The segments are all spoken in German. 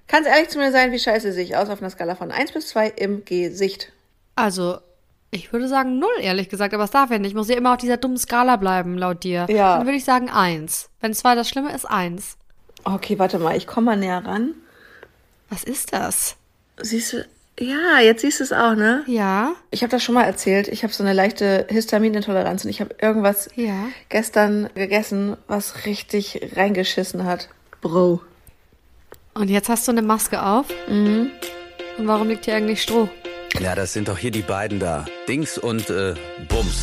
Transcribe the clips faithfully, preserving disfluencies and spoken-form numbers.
Kannst ehrlich zu mir sein, wie scheiße sehe ich aus auf einer Skala von eins bis zwei im Gesicht? Also, ich würde sagen null, ehrlich gesagt, aber es darf ja nicht. Ich muss ja immer auf dieser dummen Skala bleiben, laut dir. Ja. Dann würde ich sagen eins. Wenn zwei das Schlimme ist, eins. Okay, warte mal, ich komme mal näher ran. Was ist das? Siehst du, ja, jetzt siehst du es auch, ne? Ja. Ich habe das schon mal erzählt, ich habe so eine leichte Histaminintoleranz und ich habe irgendwas Ja. gestern gegessen, was richtig reingeschissen hat. Bro. Und jetzt hast du eine Maske auf? Mhm. Und warum liegt hier eigentlich Stroh? Ja, das sind doch hier die beiden da. Dings und äh, Bums.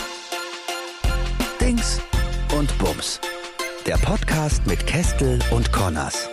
Dings und Bums. Der Podcast mit Kestel und Connors.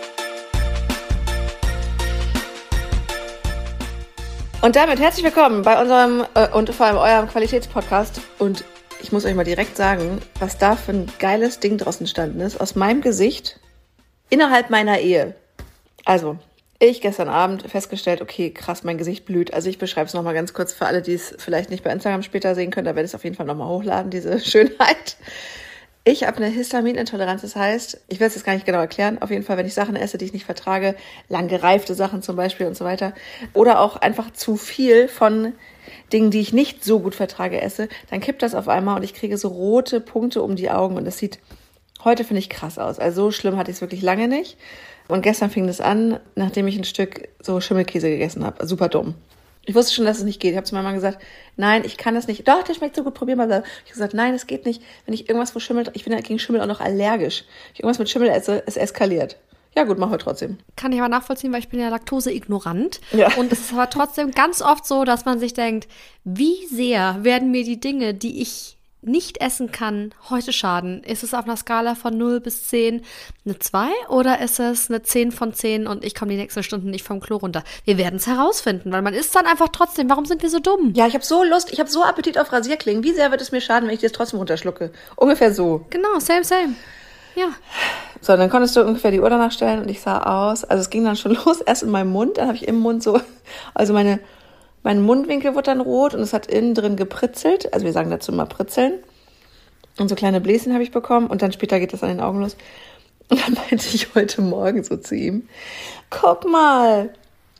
Und damit herzlich willkommen bei unserem äh, und vor allem eurem Qualitätspodcast. Und ich muss euch mal direkt sagen, was da für ein geiles Ding draus entstanden ist. Aus meinem Gesicht innerhalb meiner Ehe. Also, ich gestern Abend festgestellt, okay, krass, mein Gesicht blüht. Also ich beschreibe es nochmal ganz kurz für alle, die es vielleicht nicht bei Instagram später sehen können. Da werde ich es auf jeden Fall nochmal hochladen, diese Schönheit. Ich habe eine Histaminintoleranz, das heißt, ich will es jetzt gar nicht genau erklären, auf jeden Fall, wenn ich Sachen esse, die ich nicht vertrage, lang gereifte Sachen zum Beispiel und so weiter, oder auch einfach zu viel von Dingen, die ich nicht so gut vertrage, esse, dann kippt das auf einmal und ich kriege so rote Punkte um die Augen und das sieht heute, finde ich, krass aus. Also so schlimm hatte ich es wirklich lange nicht. Und gestern fing das an, nachdem ich ein Stück so Schimmelkäse gegessen habe. Super dumm. Ich wusste schon, dass es nicht geht. Ich habe zu meiner Mama gesagt, nein, ich kann das nicht. Doch, der schmeckt so gut, probier mal. Ich habe gesagt, nein, es geht nicht. Wenn ich irgendwas wo Schimmel, ich bin ja gegen Schimmel auch noch allergisch. Wenn ich irgendwas mit Schimmel esse, es eskaliert. Ja gut, machen wir trotzdem. Kann ich aber nachvollziehen, weil ich bin ja laktoseignorant. Ja. Und es ist aber trotzdem ganz oft so, dass man sich denkt, wie sehr werden mir die Dinge, die ich nicht essen kann, heute schaden? Ist es auf einer Skala von null bis zehn eine zwei oder ist es eine zehn von zehn und ich komme die nächsten Stunden nicht vom Klo runter? Wir werden es herausfinden, weil man isst dann einfach trotzdem. Warum sind wir so dumm? Ja, ich habe so Lust, ich habe so Appetit auf Rasierklingen. Wie sehr wird es mir schaden, wenn ich das trotzdem runterschlucke? Ungefähr so. Genau, same, same. Ja. So, dann konntest du ungefähr die Uhr danach stellen und ich sah aus, also es ging dann schon los, erst in meinem Mund, dann habe ich im Mund so, also meine Mein Mundwinkel wurde dann rot und es hat innen drin gepritzelt. Also wir sagen dazu mal pritzeln. Und so kleine Bläschen habe ich bekommen. Und dann später geht das an den Augen los. Und dann meinte ich heute Morgen so zu ihm, guck mal.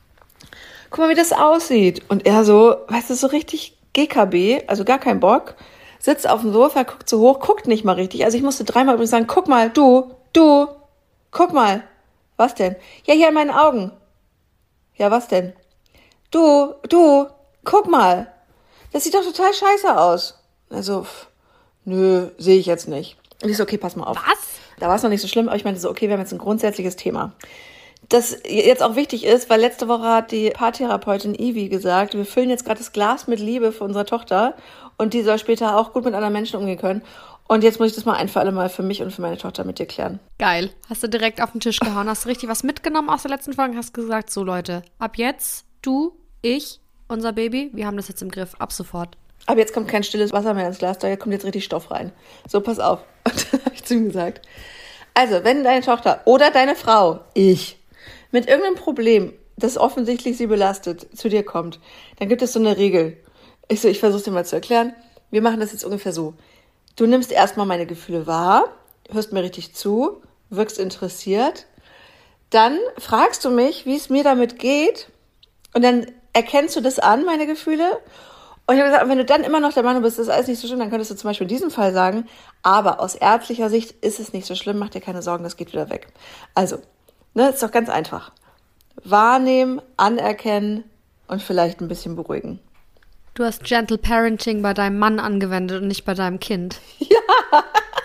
Guck mal, wie das aussieht. Und er so, weißt du, so richtig G K B, also gar kein Bock. Sitzt auf dem Sofa, guckt so hoch, guckt nicht mal richtig. Also ich musste dreimal übrigens sagen, guck mal, du, du, guck mal. Was denn? Ja, hier in meinen Augen. Ja, was denn? Du, du, guck mal. Das sieht doch total scheiße aus. Also, pff, nö, sehe ich jetzt nicht. Und ich so, okay, pass mal auf. Was? Da war es noch nicht so schlimm, aber ich meinte so, okay, wir haben jetzt ein grundsätzliches Thema. Das jetzt auch wichtig ist, weil letzte Woche hat die Paartherapeutin Ivi gesagt, wir füllen jetzt gerade das Glas mit Liebe für unsere Tochter und die soll später auch gut mit anderen Menschen umgehen können. Und jetzt muss ich das mal ein für alle Mal für mich und für meine Tochter mit dir klären. Geil. Hast du direkt auf den Tisch gehauen, hast du richtig was mitgenommen aus der letzten Folge, hast gesagt, so Leute, ab jetzt, du, ich, unser Baby, wir haben das jetzt im Griff, ab sofort. Aber jetzt kommt kein stilles Wasser mehr ins Glas, da kommt jetzt richtig Stoff rein. So, pass auf. Und dann habe ich zu ihm gesagt, also, wenn deine Tochter oder deine Frau, ich, mit irgendeinem Problem, das offensichtlich sie belastet, zu dir kommt, dann gibt es so eine Regel. Ich so, ich versuche es dir mal zu erklären. Wir machen das jetzt ungefähr so. Du nimmst erstmal meine Gefühle wahr, hörst mir richtig zu, wirkst interessiert. Dann fragst du mich, wie es mir damit geht. Und dann erkennst du das an, meine Gefühle. Und ich habe gesagt, wenn du dann immer noch der Meinung bist, das ist alles nicht so schlimm, dann könntest du zum Beispiel in diesem Fall sagen, aber aus ärztlicher Sicht ist es nicht so schlimm, mach dir keine Sorgen, das geht wieder weg. Also, ne, ist doch ganz einfach. Wahrnehmen, anerkennen und vielleicht ein bisschen beruhigen. Du hast Gentle Parenting bei deinem Mann angewendet und nicht bei deinem Kind. Ja.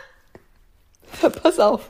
Pass auf.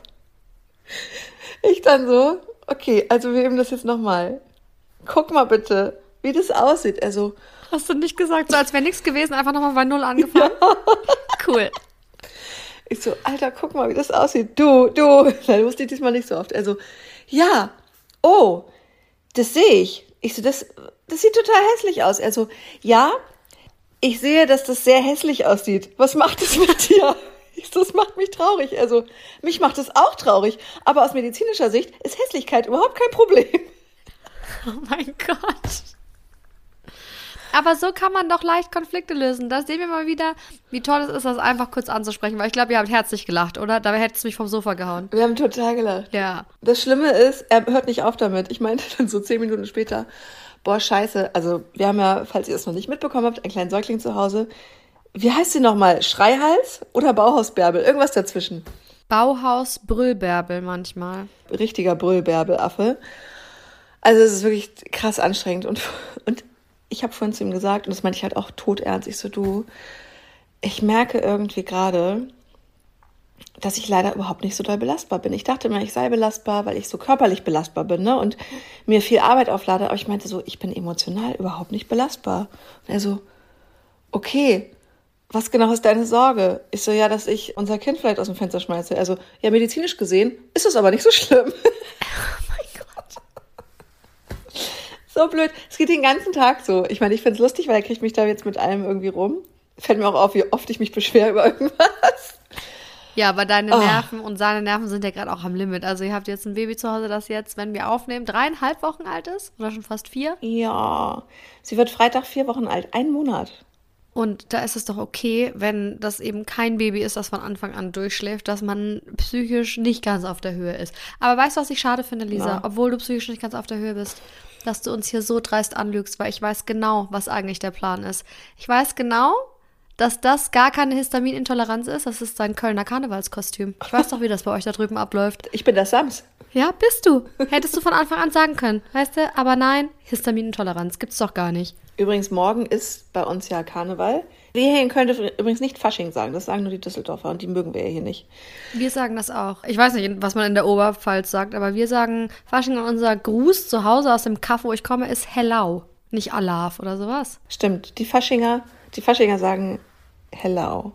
Ich dann so, okay, also wir üben das jetzt nochmal. Guck mal bitte, wie das aussieht. Also, hast du nicht gesagt, so als wäre nichts gewesen, einfach nochmal bei Null angefangen? Ja. Cool. Ich so, Alter, guck mal, wie das aussieht. Du, du. Nein, wusste ich diesmal nicht so oft. Also, ja, oh, das sehe ich. Ich so, das, das sieht total hässlich aus. Also, ja, ich sehe, dass das sehr hässlich aussieht. Was macht es mit dir? Ich so, das macht mich traurig. Also, mich macht es auch traurig. Aber aus medizinischer Sicht ist Hässlichkeit überhaupt kein Problem. Oh mein Gott. Aber so kann man doch leicht Konflikte lösen. Da sehen wir mal wieder, wie toll es ist, das einfach kurz anzusprechen. Weil ich glaube, ihr habt herzlich gelacht, oder? Da hättest du mich vom Sofa gehauen. Wir haben total gelacht. Ja. Das Schlimme ist, er hört nicht auf damit. Ich meinte dann so zehn Minuten später, boah, scheiße. Also wir haben ja, falls ihr es noch nicht mitbekommen habt, einen kleinen Säugling zu Hause. Wie heißt sie nochmal? Schreihals oder Bauhausbärbel? Irgendwas dazwischen. Bauhaus Brüllbärbel manchmal. Richtiger Brüllbärbelaffe. Also es ist wirklich krass anstrengend. Und, und ich habe vorhin zu ihm gesagt, und das meinte ich halt auch todernst, ich so, du, ich merke irgendwie gerade, dass ich leider überhaupt nicht so doll belastbar bin. Ich dachte immer, ich sei belastbar, weil ich so körperlich belastbar bin, ne? Und mir viel Arbeit auflade. Aber ich meinte so, ich bin emotional überhaupt nicht belastbar. Und er so, okay, was genau ist deine Sorge? Ich so, ja, dass ich unser Kind vielleicht aus dem Fenster schmeiße. Also, ja, medizinisch gesehen ist es aber nicht so schlimm. Oh mein Gott. So blöd. Es geht den ganzen Tag so. Ich meine, ich finde es lustig, weil er kriegt mich da jetzt mit allem irgendwie rum. Fällt mir auch auf, wie oft ich mich beschwere über irgendwas. Ja, aber deine Oh. Nerven und seine Nerven sind ja gerade auch am Limit. Also ihr habt jetzt ein Baby zu Hause, das jetzt, wenn wir aufnehmen, dreieinhalb Wochen alt ist oder schon fast vier. Ja, sie wird Freitag vier Wochen alt. Ein Monat. Und da ist es doch okay, wenn das eben kein Baby ist, das von Anfang an durchschläft, dass man psychisch nicht ganz auf der Höhe ist. Aber weißt du, was ich schade finde, Lisa? Ja. Obwohl du psychisch nicht ganz auf der Höhe bist, dass du uns hier so dreist anlügst, weil ich weiß genau, was eigentlich der Plan ist. Ich weiß genau, dass das gar keine Histaminintoleranz ist. Das ist dein Kölner Karnevalskostüm. Ich weiß doch, wie das bei euch da drüben abläuft. Ich bin das Sams. Ja, bist du. Hättest du von Anfang an sagen können, weißt du? Aber nein, Histaminintoleranz gibt's doch gar nicht. Übrigens, morgen ist bei uns ja Karneval. Wir hier in Köln dürfen übrigens nicht Fasching sagen. Das sagen nur die Düsseldorfer und die mögen wir ja hier nicht. Wir sagen das auch. Ich weiß nicht, was man in der Oberpfalz sagt, aber wir sagen Fasching und unser Gruß zu Hause aus dem Kaff, wo ich komme, ist Hellau, nicht Alaf oder sowas. Stimmt, die Faschinger, die Faschinger sagen Hello.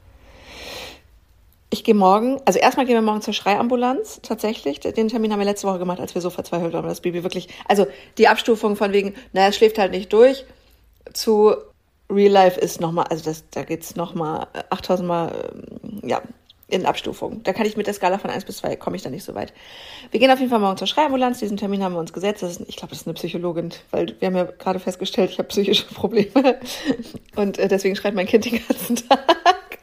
Ich gehe morgen, also erstmal gehen wir morgen zur Schreiambulanz, tatsächlich. Den Termin haben wir letzte Woche gemacht, als wir so verzweifelt waren, das Baby wirklich, also die Abstufung von wegen, naja, es schläft halt nicht durch, zu Real Life ist nochmal, also das, da geht's nochmal achttausend Mal, ja, in Abstufung. Da kann ich mit der Skala von eins bis zwei, komme ich da nicht so weit. Wir gehen auf jeden Fall morgen zur Schreiambulanz, diesen Termin haben wir uns gesetzt. Das ist, ich glaube, das ist eine Psychologin, weil wir haben ja gerade festgestellt, ich habe psychische Probleme und äh, deswegen schreit mein Kind den ganzen Tag.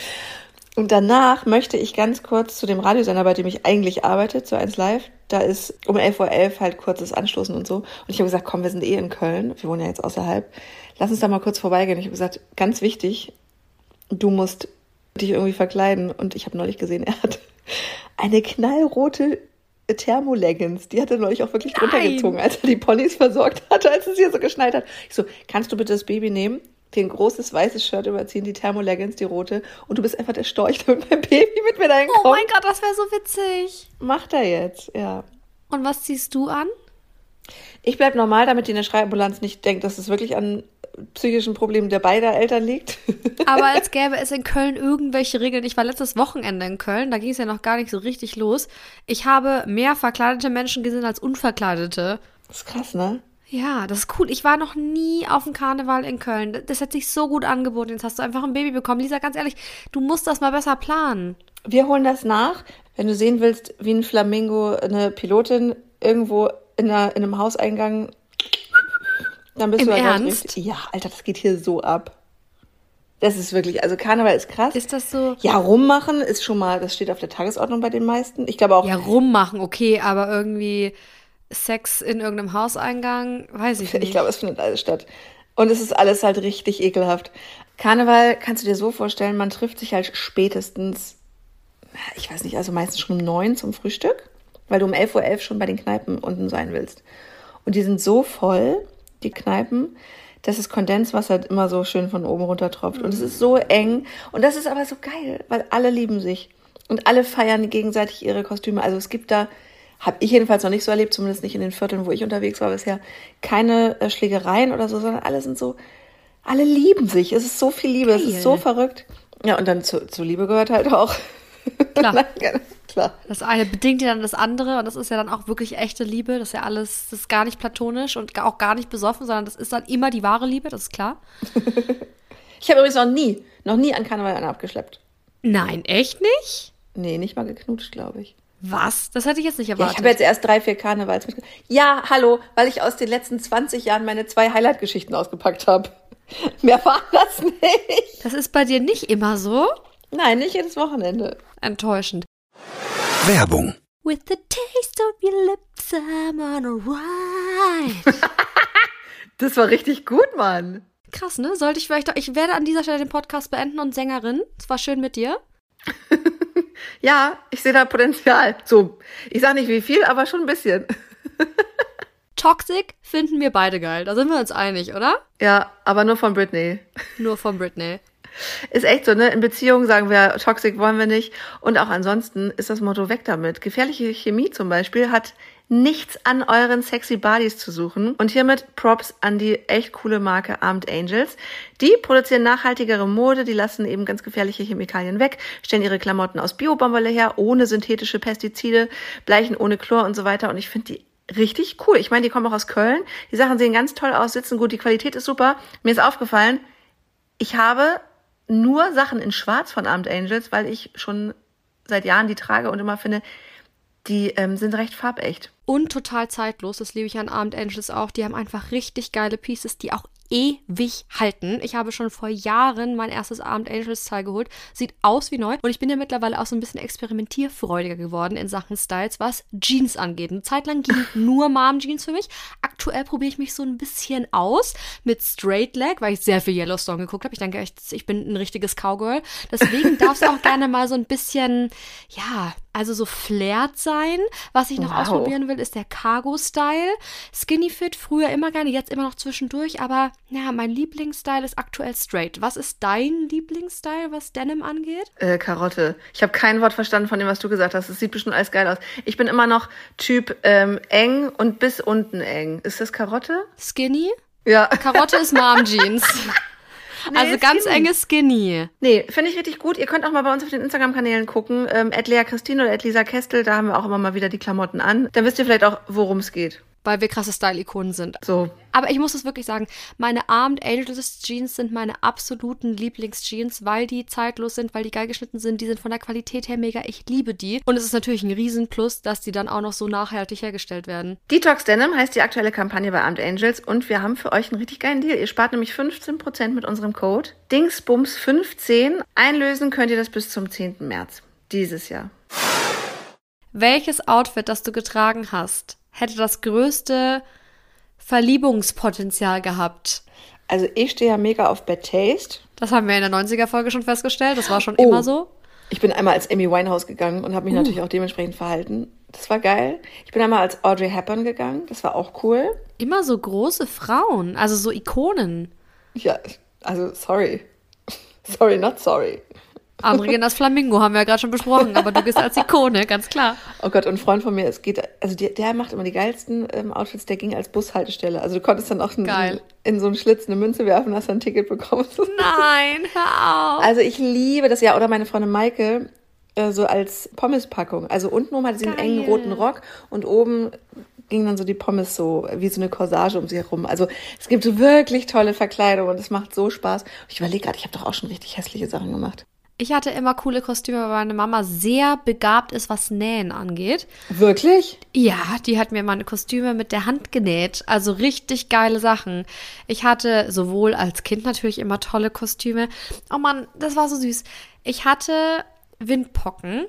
Und danach möchte ich ganz kurz zu dem Radiosender, bei dem ich eigentlich arbeite, zu eins Live. Da ist um elf Uhr elf halt kurzes Anstoßen und so. Und ich habe gesagt, komm, wir sind eh in Köln. Wir wohnen ja jetzt außerhalb. Lass uns da mal kurz vorbeigehen. Ich habe gesagt, ganz wichtig, du musst dich irgendwie verkleiden. Und ich habe neulich gesehen, er hat eine knallrote Thermoleggings. Die hat er neulich auch wirklich drunter gezogen, als er die Ponys versorgt hatte, als es hier so geschneit hat. Ich so, kannst du bitte das Baby nehmen? dir ein großes weißes Shirt überziehen, die Thermoleggings, die rote, und du bist einfach der Storch, damit mein Baby mit mir dahin kommt. Oh mein Gott, das wäre so witzig. Macht er jetzt, ja. Und was ziehst du an? Ich bleib normal, damit die in der Schreiambulanz nicht denkt, dass es wirklich an psychischen Problemen der beider Eltern liegt. Aber als gäbe es in Köln irgendwelche Regeln. Ich war letztes Wochenende in Köln, da ging es ja noch gar nicht so richtig los. Ich habe mehr verkleidete Menschen gesehen als unverkleidete. Das ist krass, ne? Ja, das ist cool. Ich war noch nie auf dem Karneval in Köln. Das hat sich so gut angeboten. Jetzt hast du einfach ein Baby bekommen. Lisa, ganz ehrlich, du musst das mal besser planen. Wir holen das nach. Wenn du sehen willst, wie ein Flamingo eine Pilotin irgendwo in, einer, in einem Hauseingang, dann bist Im du halt Ernst? richtig. Ja, Alter, das geht hier so ab. Das ist wirklich, also Karneval ist krass. Ist das so? Ja, rummachen ist schon mal, das steht auf der Tagesordnung bei den meisten. Ich glaube auch. Ja, rummachen, okay, aber irgendwie Sex in irgendeinem Hauseingang, weiß ich nicht. Ich glaube, es findet alles statt. Und es ist alles halt richtig ekelhaft. Karneval kannst du dir so vorstellen, man trifft sich halt spätestens, ich weiß nicht, also meistens schon um neun zum Frühstück, weil du um elf Uhr elf schon bei den Kneipen unten sein willst. Und die sind so voll, die Kneipen, dass das Kondenswasser immer so schön von oben runter tropft. Und es ist so eng. Und das ist aber so geil, weil alle lieben sich. Und alle feiern gegenseitig ihre Kostüme. Also es gibt da, habe ich jedenfalls noch nicht so erlebt, zumindest nicht in den Vierteln, wo ich unterwegs war bisher, keine äh, Schlägereien oder so, sondern alle sind so, alle lieben sich. Es ist so viel Liebe, Geil. es ist so verrückt. Ja, und dann zu, zur Liebe gehört halt auch. Klar. Nein, klar. Das eine bedingt ja dann das andere und das ist ja dann auch wirklich echte Liebe. Das ist ja alles, das ist gar nicht platonisch und auch gar nicht besoffen, sondern das ist dann immer die wahre Liebe, das ist klar. Ich habe übrigens noch nie, noch nie an Karneval einen abgeschleppt. Nein, echt nicht? Nee, nicht mal geknutscht, glaube ich. Was? Das hätte ich jetzt nicht Ja, erwartet. ich habe jetzt erst drei, vier Karnevals mit. Ja, hallo, weil ich aus den letzten zwanzig Jahren meine zwei Highlight-Geschichten ausgepackt habe. Mehr war das nicht. Das ist bei dir nicht immer so? Nein, nicht jedes Wochenende. Enttäuschend. Werbung. With the taste of your lips, I'm on a ride. Das war richtig gut, Mann. Krass, ne? Sollte ich vielleicht doch, ich werde an dieser Stelle den Podcast beenden und Sängerin. Es war schön mit dir. Ja, ich sehe da Potenzial. So, ich sag nicht wie viel, aber schon ein bisschen. Toxic finden wir beide geil. Da sind wir uns einig, oder? Ja, aber nur von Britney. Nur von Britney. Ist echt so, ne? In Beziehungen sagen wir, Toxic wollen wir nicht. Und auch ansonsten ist das Motto weg damit. Gefährliche Chemie zum Beispiel hat nichts an euren sexy Bodies zu suchen. Und hiermit Props an die echt coole Marke Armed Angels. Die produzieren nachhaltigere Mode, die lassen eben ganz gefährliche Chemikalien weg, stellen ihre Klamotten aus Bio-Baumwolle her, ohne synthetische Pestizide, bleichen ohne Chlor und so weiter. Und ich finde die richtig cool. Ich meine, die kommen auch aus Köln. Die Sachen sehen ganz toll aus, sitzen gut, die Qualität ist super. Mir ist aufgefallen, ich habe nur Sachen in Schwarz von Armed Angels, weil ich schon seit Jahren die trage und immer finde, die ähm, sind recht farbecht. Und total zeitlos, das liebe ich an Armed Angels auch. Die haben einfach richtig geile Pieces, die auch ewig halten. Ich habe schon vor Jahren mein erstes Armed Angels Teil geholt. Sieht aus wie neu. Und ich bin ja mittlerweile auch so ein bisschen experimentierfreudiger geworden in Sachen Styles, was Jeans angeht. Eine Zeit lang ging nur Mom-Jeans für mich. Aktuell probiere ich mich so ein bisschen aus mit Straight Leg, weil ich sehr viel Yellowstone geguckt habe. Ich denke echt, ich bin ein richtiges Cowgirl. Deswegen darf es auch gerne mal so ein bisschen, ja, also so flared sein. Was ich noch Wow. ausprobieren will, ist der Cargo-Style. Skinny Fit, früher immer gerne, jetzt immer noch zwischendurch. Aber ja, mein Lieblingsstyle ist aktuell straight. Was ist dein Lieblingsstyle, was Denim angeht? Äh, Karotte. Ich habe kein Wort verstanden von dem, was du gesagt hast. Es sieht bestimmt alles geil aus. Ich bin immer noch Typ ähm, eng und bis unten eng. Ist das Karotte? Skinny? Ja. Karotte ist Mom-Jeans. Nee, Also ganz Skinny. enge Skinny. Nee, finde ich richtig gut. Ihr könnt auch mal bei uns auf den Instagram-Kanälen gucken. Ähm, at Lea Christine oder at Lisa Kestel. Da haben wir auch immer mal wieder die Klamotten an. Dann wisst ihr vielleicht auch, worum es geht. Weil wir krasse Style-Ikonen sind. So. Aber ich muss es wirklich sagen, meine Armed Angels Jeans sind meine absoluten Lieblings-Jeans, weil die zeitlos sind, weil die geil geschnitten sind. Die sind von der Qualität her mega. Ich liebe die. Und es ist natürlich ein Riesenplus, dass die dann auch noch so nachhaltig hergestellt werden. Detox Denim heißt die aktuelle Kampagne bei Armed Angels und wir haben für euch einen richtig geilen Deal. Ihr spart nämlich fünfzehn Prozent mit unserem Code Dingsbums fünfzehn. Einlösen könnt ihr das bis zum zehnten März dieses Jahr. Welches Outfit, das du getragen hast, hätte das größte Verliebungspotenzial gehabt? Also ich stehe ja mega auf Bad Taste. Das haben wir in der neunziger-Folge schon festgestellt. Das war schon Oh. immer so. Ich bin einmal als Amy Winehouse gegangen und habe mich Uh. natürlich auch dementsprechend verhalten. Das war geil. Ich bin einmal als Audrey Hepburn gegangen. Das war auch cool. Immer so große Frauen, also so Ikonen. Ja, also sorry. Sorry, not sorry. Andere gehen als Flamingo, haben wir ja gerade schon besprochen, aber du gehst als Ikone, ganz klar. Oh Gott, und ein Freund von mir, es geht, also der, der macht immer die geilsten ähm, Outfits, der ging als Bushaltestelle. Also du konntest dann auch in, Geil. in so einen Schlitz eine Münze werfen und hast dann ein Ticket bekommen. Nein, hör auf. Also ich liebe das ja. Oder meine Freundin Maike, äh, so als Pommespackung. Also unten oben hatte sie einen Geil. engen roten Rock und oben ging dann so die Pommes so wie so eine Corsage um sie herum. Also es gibt wirklich tolle Verkleidung und es macht so Spaß. Und ich überlege gerade, ich habe doch auch schon richtig hässliche Sachen gemacht. Ich hatte immer coole Kostüme, weil meine Mama sehr begabt ist, was Nähen angeht. Wirklich? Ja, die hat mir meine Kostüme mit der Hand genäht. Also richtig geile Sachen. Ich hatte sowohl als Kind natürlich immer tolle Kostüme. Oh Mann, das war so süß. Ich hatte Windpocken.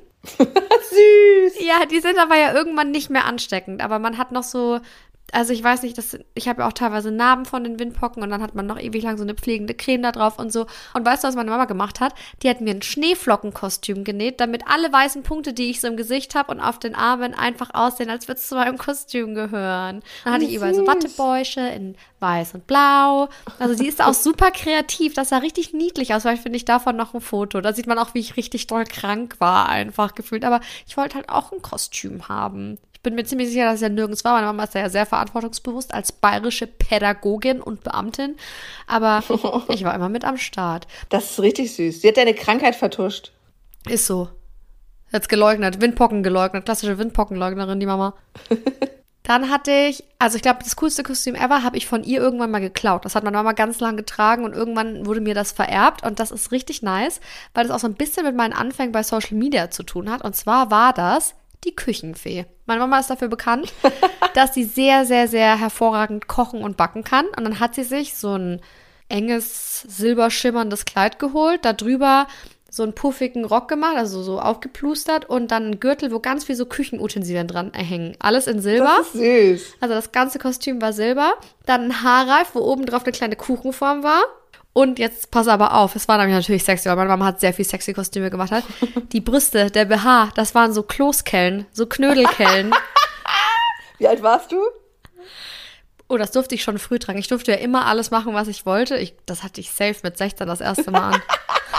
Süß. Ja, die sind aber ja irgendwann nicht mehr ansteckend. Aber man hat noch so, also ich weiß nicht, das, ich habe ja auch teilweise Narben von den Windpocken und dann hat man noch ewig lang so eine pflegende Creme da drauf und so. Und weißt du, was meine Mama gemacht hat? Die hat mir ein Schneeflockenkostüm genäht, damit alle weißen Punkte, die ich so im Gesicht habe und auf den Armen, einfach aussehen, als würde es zu meinem Kostüm gehören. Dann hatte ich überall so Wattebäusche in weiß und blau. Also die ist auch super kreativ. Das sah richtig niedlich aus. Vielleicht finde ich davon noch ein Foto. Da sieht man auch, wie ich richtig doll krank war, einfach gefühlt. Aber ich wollte halt auch ein Kostüm haben. Ich bin mir ziemlich sicher, dass es ja nirgends war. Meine Mama ist ja sehr verantwortungsbewusst als bayerische Pädagogin und Beamtin. Aber ich war immer mit am Start. Das ist richtig süß. Sie hat deine Krankheit vertuscht. Ist so. Jetzt geleugnet. Windpocken geleugnet. Klassische Windpockenleugnerin, die Mama. Dann hatte ich, also ich glaube, das coolste Kostüm ever habe ich von ihr irgendwann mal geklaut. Das hat meine Mama ganz lang getragen und irgendwann wurde mir das vererbt. Und das ist richtig nice, weil das auch so ein bisschen mit meinen Anfängen bei Social Media zu tun hat. Und zwar war das die Küchenfee. Meine Mama ist dafür bekannt, dass sie sehr, sehr, sehr hervorragend kochen und backen kann. Und dann hat sie sich so ein enges, silberschimmerndes Kleid geholt, da drüber so einen puffigen Rock gemacht, also so aufgeplustert und dann einen Gürtel, wo ganz viel so Küchenutensilien dran hängen. Alles in Silber. Das ist süß. Also das ganze Kostüm war Silber. Dann ein Haarreif, wo oben drauf eine kleine Kuchenform war. Und jetzt pass aber auf, es war nämlich natürlich sexy, weil meine Mama hat sehr viel sexy Kostüme gemacht hat. Die Brüste, der B H, das waren so Kloßkellen, so Knödelkellen. Wie alt warst du? Oh, das durfte ich schon früh tragen. Ich durfte ja immer alles machen, was ich wollte. Ich, das hatte ich safe mit sechzehn das erste Mal an.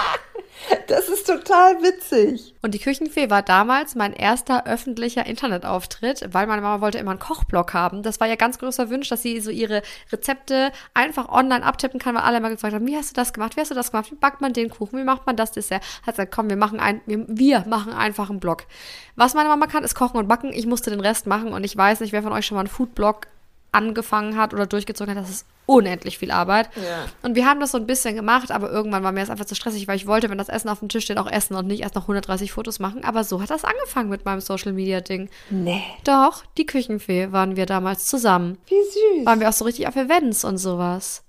Das ist total witzig. Und die Küchenfee war damals mein erster öffentlicher Internetauftritt, weil meine Mama wollte immer einen Kochblog haben. Das war ja ganz großer Wunsch, dass sie so ihre Rezepte einfach online abtippen kann, weil alle immer gefragt haben, wie hast du das gemacht, wie hast du das gemacht, wie backt man den Kuchen, wie macht man das Dessert? Hat gesagt, komm, wir machen ein, wir, wir machen einfach einen Blog. Was meine Mama kann, ist kochen und backen. Ich musste den Rest machen und ich weiß nicht, wer von euch schon mal einen Foodblog angefangen hat oder durchgezogen hat, das ist unendlich viel Arbeit. Ja. Und wir haben das so ein bisschen gemacht, aber irgendwann war mir das einfach zu stressig, weil ich wollte, wenn das Essen auf dem Tisch steht, auch essen und nicht erst noch hundertdreißig Fotos machen. Aber so hat das angefangen mit meinem Social-Media-Ding. Nee. Doch, die Küchenfee waren wir damals zusammen. Wie süß. Waren wir auch so richtig auf Events und sowas.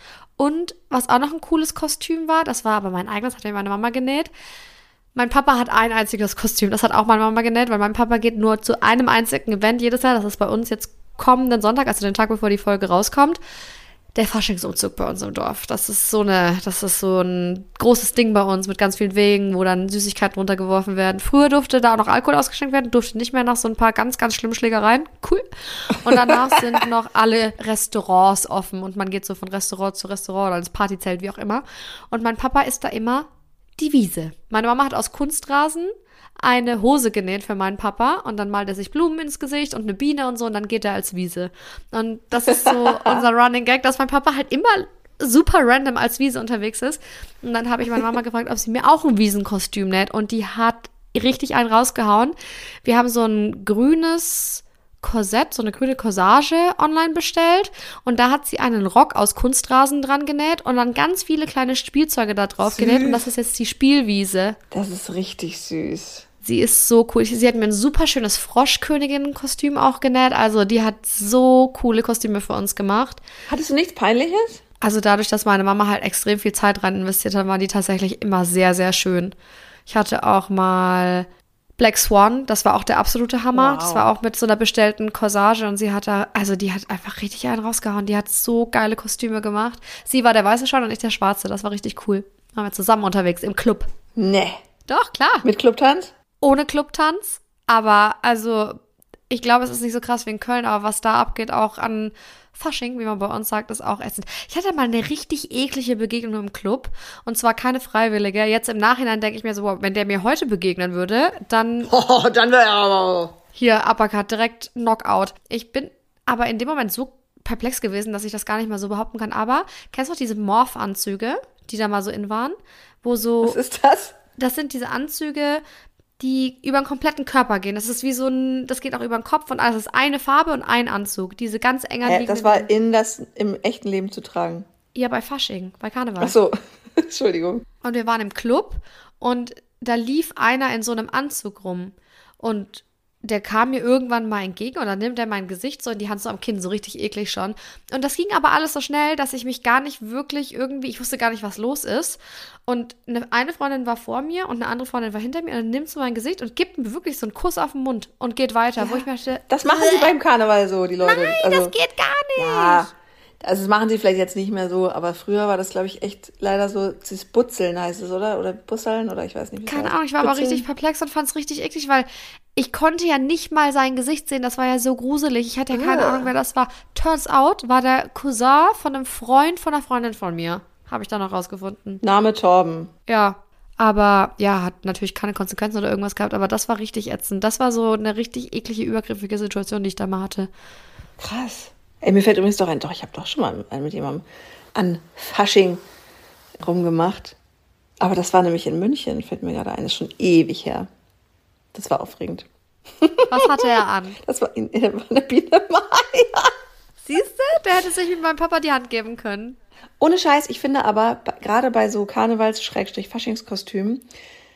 Und was auch noch ein cooles Kostüm war, das war aber mein eigenes, hat mir meine Mama genäht. Mein Papa hat ein einziges Kostüm, das hat auch meine Mama genäht, weil mein Papa geht nur zu einem einzigen Event jedes Jahr, das ist bei uns jetzt kommenden Sonntag, also den Tag, bevor die Folge rauskommt, der Faschingsumzug bei uns im Dorf. Das ist so eine, das ist so ein großes Ding bei uns mit ganz vielen Wegen, wo dann Süßigkeiten runtergeworfen werden. Früher durfte da auch noch Alkohol ausgeschenkt werden, durfte nicht mehr nach so ein paar ganz, ganz schlimmen Schlägereien. Cool. Und danach sind noch alle Restaurants offen und man geht so von Restaurant zu Restaurant oder ins Partyzelt, wie auch immer. Und mein Papa ist da immer die Wiese. Meine Mama hat aus Kunstrasen eine Hose genäht für meinen Papa und dann malt er sich Blumen ins Gesicht und eine Biene und so und dann geht er als Wiese. Und das ist so unser Running Gag, dass mein Papa halt immer super random als Wiese unterwegs ist. Und dann habe ich meine Mama gefragt, ob sie mir auch ein Wiesenkostüm näht und die hat richtig einen rausgehauen. Wir haben so ein grünes Korsett, so eine grüne Corsage online bestellt und da hat sie einen Rock aus Kunstrasen dran genäht und dann ganz viele kleine Spielzeuge da drauf Süß. genäht und das ist jetzt die Spielwiese. Das ist richtig süß. Sie ist so cool. Sie hat mir ein super schönes Froschkönigin-Kostüm auch genäht. Also die hat so coole Kostüme für uns gemacht. Hattest du nichts Peinliches? Also dadurch, dass meine Mama halt extrem viel Zeit rein investiert hat, waren die tatsächlich immer sehr, sehr schön. Ich hatte auch mal Black Swan, das war auch der absolute Hammer. Wow. Das war auch mit so einer bestellten Corsage und sie hat da, also die hat einfach richtig einen rausgehauen. Die hat so geile Kostüme gemacht. Sie war der weiße Schwan und ich der schwarze. Das war richtig cool. Waren wir zusammen unterwegs im Club. Nee. Doch, klar. Mit Clubtanz? Ohne Clubtanz, aber also ich glaube, es ist nicht so krass wie in Köln, aber was da abgeht, auch an Fasching, wie man bei uns sagt, ist auch ätzend. Ich hatte mal eine richtig eklige Begegnung im Club und zwar keine freiwillige. Jetzt im Nachhinein denke ich mir so, wow, wenn der mir heute begegnen würde, dann Oh, dann wäre er aber hier Uppercut, direkt Knockout. Ich bin aber in dem Moment so perplex gewesen, dass ich das gar nicht mal so behaupten kann. Aber kennst du auch diese Morph-Anzüge, die da mal so in waren? Wo so, Was ist das? das sind diese Anzüge, die über den kompletten Körper gehen. Das ist wie so ein, das geht auch über den Kopf und alles. Das ist eine Farbe und ein Anzug. Diese ganz eng Hä, anliegenden. das war in das im echten Leben zu tragen. Ja, bei Fasching, bei Karneval. Ach so, Entschuldigung. Und wir waren im Club und da lief einer in so einem Anzug rum. Und der kam mir irgendwann mal entgegen und dann nimmt er mein Gesicht so in die Hand, so am Kinn, so richtig eklig schon. Und das ging aber alles so schnell, dass ich mich gar nicht wirklich irgendwie, ich wusste gar nicht, was los ist. Und eine, eine Freundin war vor mir und eine andere Freundin war hinter mir und dann nimmt so mein Gesicht und gibt mir wirklich so einen Kuss auf den Mund und geht weiter, Ja, wo ich mir dachte, Das machen sie beim Karneval so, die Leute. nein, also, das geht gar nicht. Ja, also das machen sie vielleicht jetzt nicht mehr so, aber früher war das, glaube ich, echt leider so, dieses Butzeln heißt es, oder? Oder Busseln, oder ich weiß nicht. Wie Keine das heißt. Ahnung, ich war aber Butzeln? richtig perplex und fand es richtig eklig, weil ich konnte ja nicht mal sein Gesicht sehen, das war ja so gruselig. Ich hatte ja keine Ah. Ahnung, wer das war. Turns out war der Cousin von einem Freund von einer Freundin von mir. Habe ich dann noch rausgefunden. Name Torben. Ja, aber ja, hat natürlich keine Konsequenzen oder irgendwas gehabt, aber das war richtig ätzend. Das war so eine richtig eklige, übergriffige Situation, die ich da mal hatte. Krass. Ey, mir fällt übrigens doch ein, doch, ich habe doch schon mal mit, mit jemandem an Fasching rumgemacht. Aber das war nämlich in München, fällt mir gerade ein, das ist schon ewig her. Das war aufregend. Was hatte er an? Das war in, in der Biene Maya. Siehst du? Der hätte sich mit meinem Papa die Hand geben können. Ohne Scheiß, ich finde aber, b- gerade bei so Karnevals-Faschingskostümen,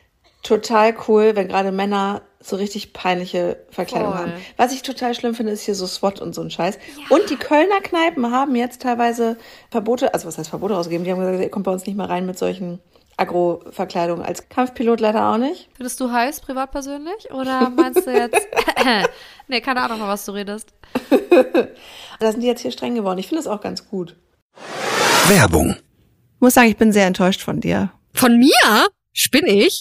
total cool, wenn gerade Männer so richtig peinliche Verkleidung Voll. haben. Was ich total schlimm finde, ist hier so SWAT und so ein Scheiß. Ja. Und die Kölner Kneipen haben jetzt teilweise Verbote, also was heißt Verbote ausgegeben, die haben gesagt, ihr kommt bei uns nicht mehr rein mit solchen Agro-Verkleidung. Als Kampfpilot leider auch nicht. Findest du heiß, privat persönlich? Oder meinst du jetzt... nee, keine Ahnung, was du redest. Da sind die jetzt hier streng geworden. Ich finde das auch ganz gut. Werbung. Ich muss sagen, ich bin sehr enttäuscht von dir. Von mir? Spinn ich?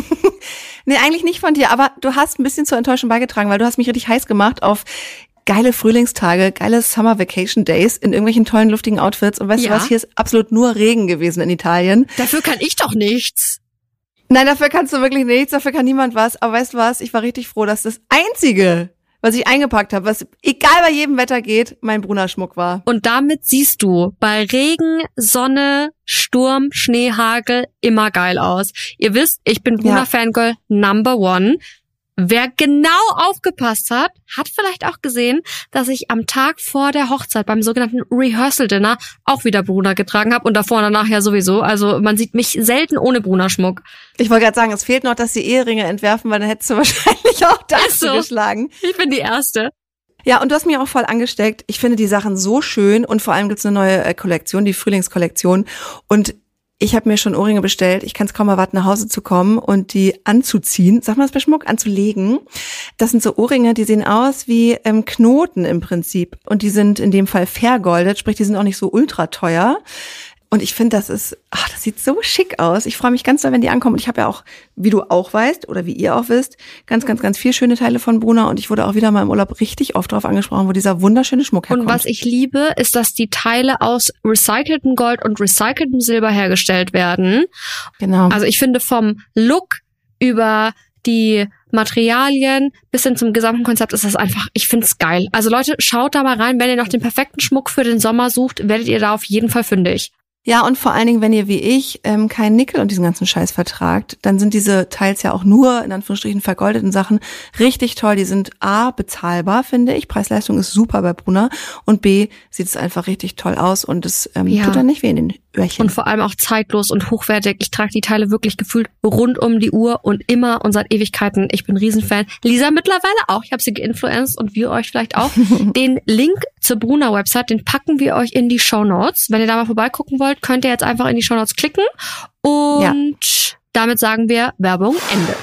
Nee, eigentlich nicht von dir, aber du hast ein bisschen zur Enttäuschung beigetragen, weil du hast mich richtig heiß gemacht auf geile Frühlingstage, geile Summer Vacation Days in irgendwelchen tollen, luftigen Outfits. Und weißt Ja. du was, hier ist absolut nur Regen gewesen in Italien. Dafür kann ich doch nichts. Nein, dafür kannst du wirklich nichts, dafür kann niemand was. Aber weißt du was, ich war richtig froh, dass das Einzige, was ich eingepackt habe, was egal bei jedem Wetter geht, mein Bruna-Schmuck war. Und damit siehst du bei Regen, Sonne, Sturm, Schnee, Hagel immer geil aus. Ihr wisst, ich bin Bruna Ja. Fangirl Number One. Wer genau aufgepasst hat, hat vielleicht auch gesehen, dass ich am Tag vor der Hochzeit beim sogenannten Rehearsal Dinner auch wieder Bruna getragen habe und davor und danach ja sowieso. Also man sieht mich selten ohne Bruna-Schmuck. Ich wollte gerade sagen, es fehlt noch, dass sie Eheringe entwerfen, weil dann hättest du wahrscheinlich auch das Ach so. geschlagen. Ich bin die Erste. Ja, und du hast mich auch voll angesteckt. Ich finde die Sachen so schön und vor allem gibt's eine neue äh, Kollektion, die Frühlingskollektion. Und ich habe mir schon Ohrringe bestellt. Ich kann es kaum erwarten, nach Hause zu kommen und die anzuziehen. Sag mal das bei Schmuck? Anzulegen. Das sind so Ohrringe, die sehen aus wie ähm, Knoten im Prinzip. Und die sind in dem Fall vergoldet, sprich, die sind auch nicht so ultra teuer. Und ich finde, das ist, ach, das sieht so schick aus. Ich freue mich ganz doll, wenn die ankommen. Und ich habe ja auch, wie du auch weißt oder wie ihr auch wisst, ganz, ganz, ganz viele schöne Teile von Bruna. Und ich wurde auch wieder mal im Urlaub richtig oft drauf angesprochen, wo dieser wunderschöne Schmuck herkommt. Und was ich liebe, ist, dass die Teile aus recyceltem Gold und recyceltem Silber hergestellt werden. Genau. Also ich finde vom Look über die Materialien bis hin zum gesamten Konzept ist das einfach, ich finde es geil. Also Leute, schaut da mal rein, wenn ihr noch den perfekten Schmuck für den Sommer sucht, werdet ihr da auf jeden Fall fündig. Ja, und vor allen Dingen, wenn ihr wie ich ähm, keinen Nickel und diesen ganzen Scheiß vertragt, dann sind diese teils ja auch nur, in Anführungsstrichen, vergoldeten Sachen richtig toll. Die sind A, bezahlbar, finde ich. Preis-Leistung ist super bei Bruna. Und B, sieht es einfach richtig toll aus und es ähm, Ja. tut dann nicht weh in den Öhrchen. Und vor allem auch zeitlos und hochwertig. Ich trage die Teile wirklich gefühlt rund um die Uhr und immer und seit Ewigkeiten. Ich bin Riesenfan. Lisa mittlerweile auch. Ich habe sie geinfluenced und wir euch vielleicht auch. Den Link zur Bruna-Website, den packen wir euch in die Shownotes. Wenn ihr da mal vorbeigucken wollt, könnt ihr jetzt einfach in die Shownotes klicken. Und Ja. damit sagen wir Werbung Ende.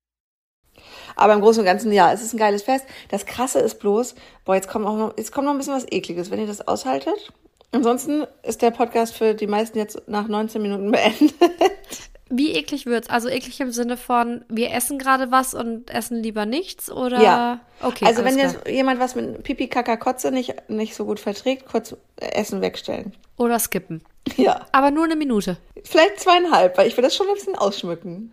Aber im Großen und Ganzen, ja, es ist ein geiles Fest. Das Krasse ist bloß, boah, jetzt kommt auch noch, jetzt kommt noch ein bisschen was Ekliges, wenn ihr das aushaltet. Ansonsten ist der Podcast für die meisten jetzt nach neunzehn Minuten beendet. Wie eklig wird's? Also eklig im Sinne von, wir essen gerade was und essen lieber nichts? Oder? Ja. Okay, Also wenn alles jetzt klar. jemand was mit Pipi, Kaka, Kotze nicht, nicht so gut verträgt, kurz Essen wegstellen. Oder skippen. Ja. Aber nur eine Minute. Vielleicht zweieinhalb, weil ich will das schon ein bisschen ausschmücken.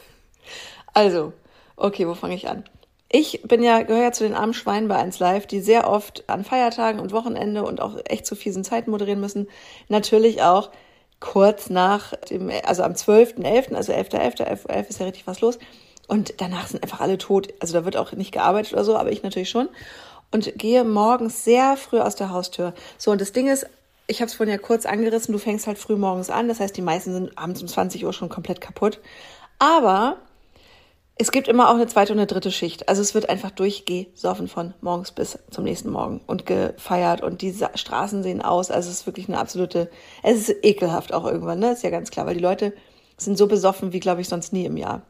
Also, okay, wo fange ich an? Ich bin ja, gehöre ja zu den armen Schweinen bei eins Live, die sehr oft an Feiertagen und Wochenende und auch echt zu fiesen Zeiten moderieren müssen. Natürlich auch kurz nach dem, also am zwölften elften, also elfter elfter, elf Uhr elf ist ja richtig was los. Und danach sind einfach alle tot. Also da wird auch nicht gearbeitet oder so, aber ich natürlich schon. Und gehe morgens sehr früh aus der Haustür. So, und das Ding ist, ich habe es vorhin ja kurz angerissen, du fängst halt früh morgens an. Das heißt, die meisten sind abends um zwanzig Uhr schon komplett kaputt. Aber es gibt immer auch eine zweite und eine dritte Schicht. Also es wird einfach durchgesoffen von morgens bis zum nächsten Morgen und gefeiert. Und die Sa- Straßen sehen aus. Also es ist wirklich eine absolute, es ist ekelhaft auch irgendwann, ne? Ist ja ganz klar, weil die Leute sind so besoffen wie, glaube ich, sonst nie im Jahr.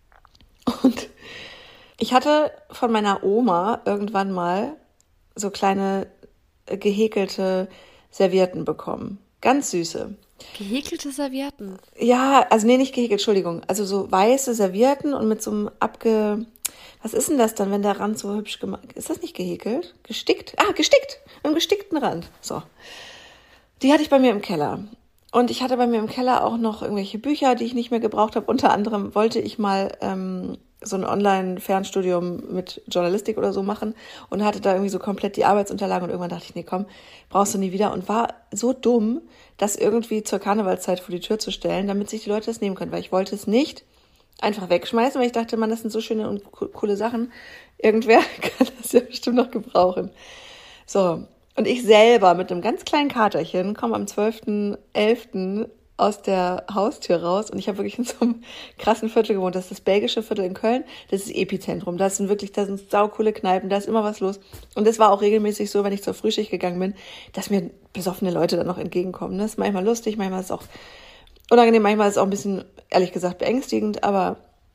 Und ich hatte von meiner Oma irgendwann mal so kleine äh, gehäkelte Servietten bekommen. Ganz süße. Gehäkelte Servietten. Ja, also nee, nicht gehäkelt, Entschuldigung. Also so weiße Servietten und mit so einem abge... Was ist denn das dann, wenn der Rand so hübsch gemacht ist? Ist das nicht gehäkelt? Gestickt? Ah, gestickt. Mit einem gestickten Rand. So. Die hatte ich bei mir im Keller. Und ich hatte bei mir im Keller auch noch irgendwelche Bücher, die ich nicht mehr gebraucht habe. Unter anderem wollte ich mal ähm, so ein Online-Fernstudium mit Journalistik oder so machen und hatte da irgendwie so komplett die Arbeitsunterlagen und irgendwann dachte ich, nee, komm, brauchst du nie wieder und war so dumm, das irgendwie zur Karnevalszeit vor die Tür zu stellen, damit sich die Leute das nehmen können, weil ich wollte es nicht einfach wegschmeißen, weil ich dachte, man, das sind so schöne und co- coole Sachen. Irgendwer kann das ja bestimmt noch gebrauchen. So, und ich selber mit einem ganz kleinen Katerchen komme am zwölften elften aus der Haustür raus und ich habe wirklich in so einem krassen Viertel gewohnt. Das ist das belgische Viertel in Köln. Das ist Epizentrum. Da sind wirklich, da sind saucoole Kneipen, da ist immer was los. Und das war auch regelmäßig so, wenn ich zur Frühschicht gegangen bin, dass mir besoffene Leute dann noch entgegenkommen. Das ist manchmal lustig, manchmal ist es auch unangenehm, manchmal ist es auch ein bisschen, ehrlich gesagt, beängstigend, aber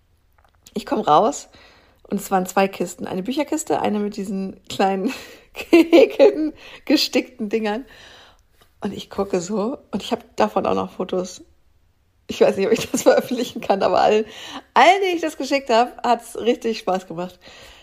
ich komme raus und es waren zwei Kisten. Eine Bücherkiste, eine mit diesen kleinen gehäkelten, gestickten Dingern. Und ich gucke so und ich habe davon auch noch Fotos. Ich weiß nicht, ob ich das veröffentlichen kann, aber allen, allen, denen ich das geschickt habe, hat es richtig Spaß gemacht.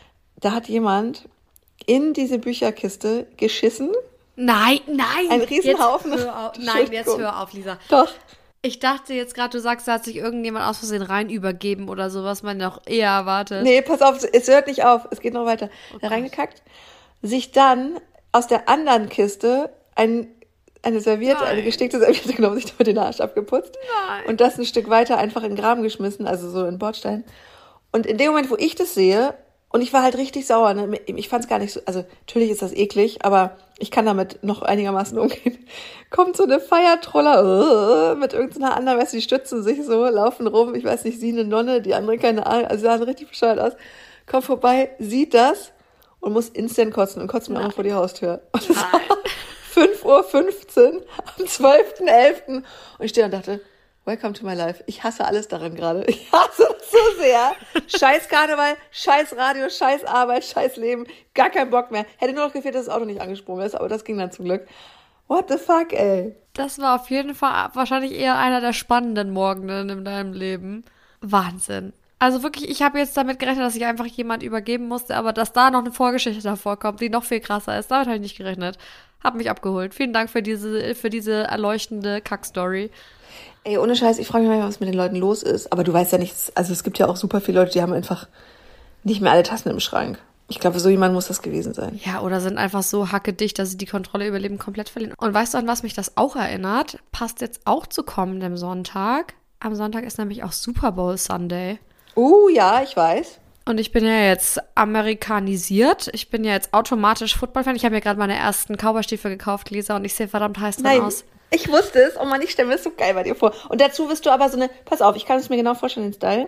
Da hat jemand in diese Bücherkiste geschissen. Nein, nein. Ein Riesenhaufen. Jetzt hör auf. Nein, jetzt hör auf, Lisa. Doch. Ich dachte jetzt gerade, du sagst, da hat sich irgendjemand aus Versehen rein übergeben oder so, was man noch eher erwartet. Nee, pass auf, es hört nicht auf. Es geht noch weiter. Oh da reingekackt. Sich dann aus der anderen Kiste ein eine Serviette, Nein. eine gestickte Serviette genommen, sich damit den Arsch abgeputzt. Nein. Und das ein Stück weiter einfach in den Graben geschmissen, also so in Bordstein. Und in dem Moment, wo ich das sehe, und ich war halt richtig sauer, ne? Ich fand es gar nicht so, also natürlich ist das eklig, aber ich kann damit noch einigermaßen umgehen. Kommt so eine Feiertroller uh, mit irgendeiner anderen, weißt du, die stützen sich so, laufen rum, ich weiß nicht, sie eine Nonne, die andere keine Ahnung, also sahen richtig bescheuert aus. Kommt vorbei, sieht das und muss instant kotzen und kotzt mir auch noch vor die Haustür. Und das war fünf Uhr fünfzehn am zwölften elften Und ich stehe und dachte, welcome to my life. Ich hasse alles daran gerade. Ich hasse das so sehr. Scheiß Karneval, scheiß Radio, scheiß Arbeit, scheiß Leben. Gar keinen Bock mehr. Hätte nur noch gefehlt, dass das Auto nicht angesprungen ist, aber das ging dann zum Glück. What the fuck, ey? Das war auf jeden Fall wahrscheinlich eher einer der spannenden Morgen in deinem Leben. Wahnsinn. Also wirklich, ich habe jetzt damit gerechnet, dass ich einfach jemand übergeben musste, aber dass da noch eine Vorgeschichte davor kommt, die noch viel krasser ist, damit habe ich nicht gerechnet. Hab mich abgeholt. Vielen Dank für diese, für diese erleuchtende Kack-Story. Ey, ohne Scheiß, ich frage mich manchmal, was mit den Leuten los ist. Aber du weißt ja nichts, also es gibt ja auch super viele Leute, die haben einfach nicht mehr alle Tassen im Schrank. Ich glaube, so jemand muss das gewesen sein. Ja, oder sind einfach so hackedicht, dass sie die Kontrolle über Leben komplett verlieren. Und weißt du, an was mich das auch erinnert? Passt jetzt auch zu kommendem Sonntag. Am Sonntag ist nämlich auch Super Bowl Sunday. Uh, ja, ich weiß. Und ich bin ja jetzt amerikanisiert. Ich bin ja jetzt automatisch Football-Fan. Ich habe mir gerade meine ersten Cowboy-Stiefel gekauft, Lisa, und ich sehe verdammt heiß dran Nein, aus. ich wusste es. Oh Mann, ich stelle mir das so geil bei dir vor. Und dazu bist du aber so eine, pass auf, ich kann es mir genau vorstellen, den Style.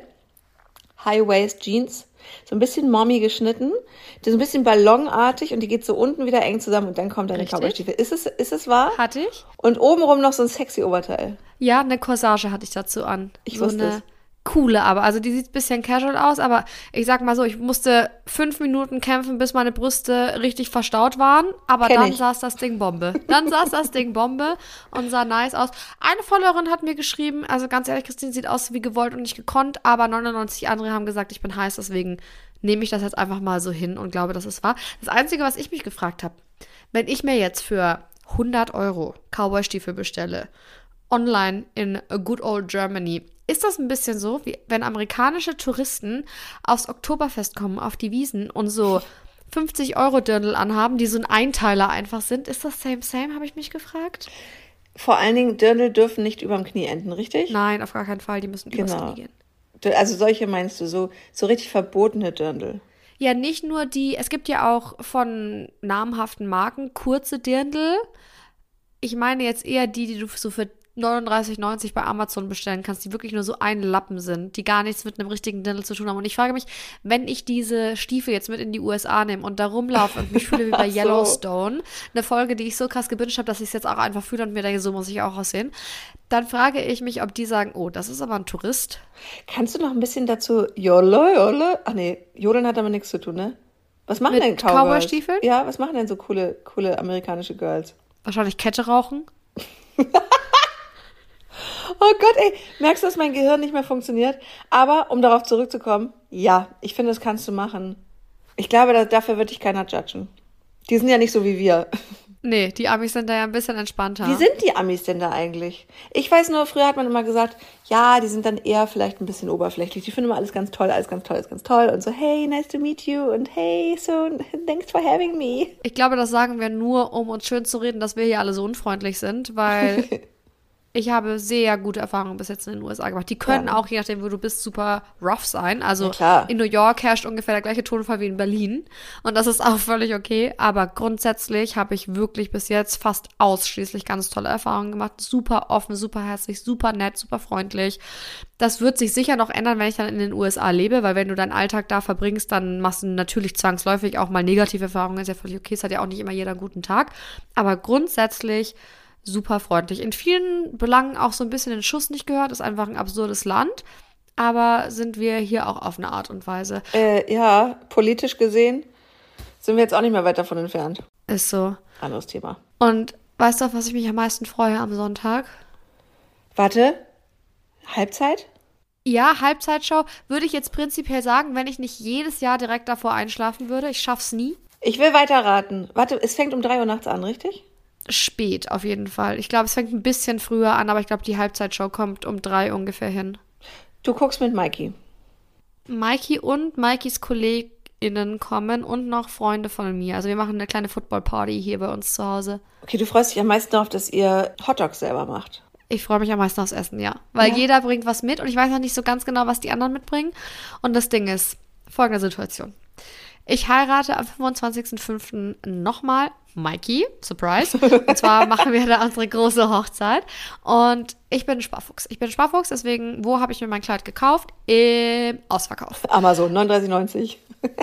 High-Waist-Jeans, so ein bisschen Mommy geschnitten, die ist so ein bisschen ballonartig und die geht so unten wieder eng zusammen und dann kommt deine Richtig? Cowboy-Stiefel. Ist es, ist es wahr? Hatte ich? Und obenrum noch so ein sexy Oberteil. Ja, eine Corsage hatte ich dazu an. Ich so wusste eine es. coole, aber also die sieht ein bisschen casual aus, aber ich sag mal so, ich musste fünf Minuten kämpfen, bis meine Brüste richtig verstaut waren, aber Kenn dann ich. saß das Ding Bombe. Dann saß das Ding Bombe und sah nice aus. Eine Followerin hat mir geschrieben, also ganz ehrlich, Christine, sieht aus wie gewollt und nicht gekonnt, aber neunundneunzig andere haben gesagt, ich bin heiß, deswegen nehme ich das jetzt einfach mal so hin und glaube, dass es wahr. Das Einzige, was ich mich gefragt habe, wenn ich mir jetzt für hundert Euro Cowboy-Stiefel bestelle, online in good old Germany, ist das ein bisschen so, wie wenn amerikanische Touristen aufs Oktoberfest kommen, auf die Wiesen und so fünfzig Euro Dirndl anhaben, die so ein Einteiler einfach sind. Ist das same, same, habe ich mich gefragt? Vor allen Dingen, Dirndl dürfen nicht überm Knie enden, richtig? Nein, auf gar keinen Fall, die müssen übers Genau. Knie gehen. D- Also solche meinst du, so, so richtig verbotene Dirndl. Ja, nicht nur die, es gibt ja auch von namhaften Marken kurze Dirndl. Ich meine jetzt eher die, die du so für neununddreißig neunzig bei Amazon bestellen kannst, die wirklich nur so ein Lappen sind, die gar nichts mit einem richtigen Dirndl zu tun haben. Und ich frage mich, wenn ich diese Stiefel jetzt mit in die U S A nehme und da rumlaufe und mich fühle wie bei Ach so. Yellowstone, eine Folge, die ich so krass gewünscht habe, dass ich es jetzt auch einfach fühle und mir denke, so muss ich auch aussehen, dann frage ich mich, ob die sagen, oh, das ist aber ein Tourist. Kannst du noch ein bisschen dazu Jolle, Jolle? Ach nee, Jodeln hat damit nichts zu tun, ne? Was machen Mit denn Cowboys? Cowboy-Stiefeln? Ja, was machen denn so coole, coole amerikanische Girls? Wahrscheinlich Kette rauchen. Oh Gott, ey, merkst du, dass mein Gehirn nicht mehr funktioniert? Aber, um darauf zurückzukommen, ja, ich finde, das kannst du machen. Ich glaube, da, dafür wird dich keiner judgen. Die sind ja nicht so wie wir. Nee, die Amis sind da ja ein bisschen entspannter. Wie sind die Amis denn da eigentlich? Ich weiß nur, früher hat man immer gesagt, ja, die sind dann eher vielleicht ein bisschen oberflächlich. Die finden immer alles ganz toll, alles ganz toll, alles ganz toll. Und so, hey, nice to meet you. Und hey, so, thanks for having me. Ich glaube, das sagen wir nur, um uns schön zu reden, dass wir hier alle so unfreundlich sind, weil Ich habe sehr gute Erfahrungen bis jetzt in den U S A gemacht. Die können Ja. auch, je nachdem, wo du bist, super rough sein. Also Ja, klar. in New York herrscht ungefähr der gleiche Tonfall wie in Berlin. Und das ist auch völlig okay. Aber grundsätzlich habe ich wirklich bis jetzt fast ausschließlich ganz tolle Erfahrungen gemacht. Super offen, super herzlich, super nett, super freundlich. Das wird sich sicher noch ändern, wenn ich dann in den U S A lebe, weil wenn du deinen Alltag da verbringst, dann machst du natürlich zwangsläufig auch mal negative Erfahrungen. Ist ja völlig okay. Es hat ja auch nicht immer jeder einen guten Tag. Aber grundsätzlich super freundlich. In vielen Belangen auch so ein bisschen den Schuss nicht gehört. Ist einfach ein absurdes Land. Aber sind wir hier auch auf eine Art und Weise. Äh, ja, politisch gesehen sind wir jetzt auch nicht mehr weit davon entfernt. Ist so. Anderes Thema. Und weißt du, auf was ich mich am meisten freue am Sonntag? Warte, Halbzeit? Ja, Halbzeitshow würde ich jetzt prinzipiell sagen, wenn ich nicht jedes Jahr direkt davor einschlafen würde. Ich schaff's nie. Ich will weiter raten. Warte, es fängt um drei Uhr nachts an, richtig? Spät auf jeden Fall. Ich glaube, es fängt ein bisschen früher an, aber ich glaube, die Halbzeitshow kommt um drei ungefähr hin. Du guckst mit Mikey. Mikey und Mikeys KollegInnen kommen und noch Freunde von mir. Also wir machen eine kleine Football-Party hier bei uns zu Hause. Okay, du freust dich am meisten darauf, dass ihr Hotdogs selber macht. Ich freue mich am meisten aufs Essen, ja. Weil Ja. jeder bringt was mit und ich weiß noch nicht so ganz genau, was die anderen mitbringen. Und das Ding ist, folgende Situation. Ich heirate am fünfundzwanzigsten fünften nochmal Mikey, Surprise. Und zwar machen wir da unsere große Hochzeit. Und ich bin ein Sparfuchs. Ich bin ein Sparfuchs, deswegen, wo habe ich mir mein Kleid gekauft? Im Ausverkauf. Amazon, neununddreißig neunzig.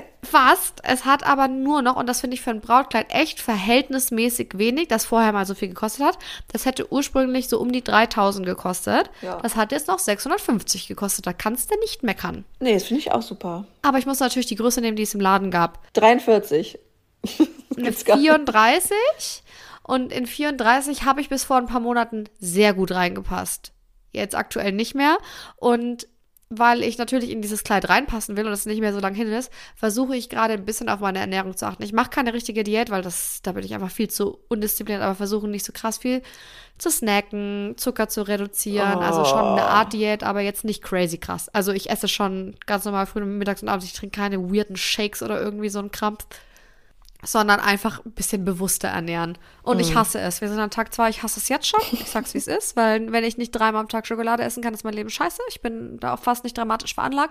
Fast. Es hat aber nur noch, und das finde ich für ein Brautkleid echt verhältnismäßig wenig, das vorher mal so viel gekostet hat. Das hätte ursprünglich so um die dreitausend gekostet. Ja. Das hat jetzt noch sechshundertfünfzig gekostet. Da kannst du nicht meckern. Nee, das finde ich auch super. Aber ich muss natürlich die Größe nehmen, die es im Laden gab. dreiundvierzig. Eine Gibt's gar nicht. vierunddreißig. Und in vierunddreißig habe ich bis vor ein paar Monaten sehr gut reingepasst. Jetzt aktuell nicht mehr. Und weil ich natürlich in dieses Kleid reinpassen will und es nicht mehr so lang hin ist, versuche ich gerade ein bisschen auf meine Ernährung zu achten. Ich mache keine richtige Diät, weil das, da bin ich einfach viel zu undiszipliniert, aber versuche nicht so krass viel zu snacken, Zucker zu reduzieren. Oh. Also schon eine Art Diät, aber jetzt nicht crazy krass. Also ich esse schon ganz normal früh, mittags und abends. Ich trinke keine weirden Shakes oder irgendwie so einen Krampf, sondern einfach ein bisschen bewusster ernähren. Und ich hasse es. Wir sind an Tag zwei, ich hasse es jetzt schon. Ich sag's, wie es ist, weil wenn ich nicht dreimal am Tag Schokolade essen kann, ist mein Leben scheiße. Ich bin da auch fast nicht dramatisch veranlagt.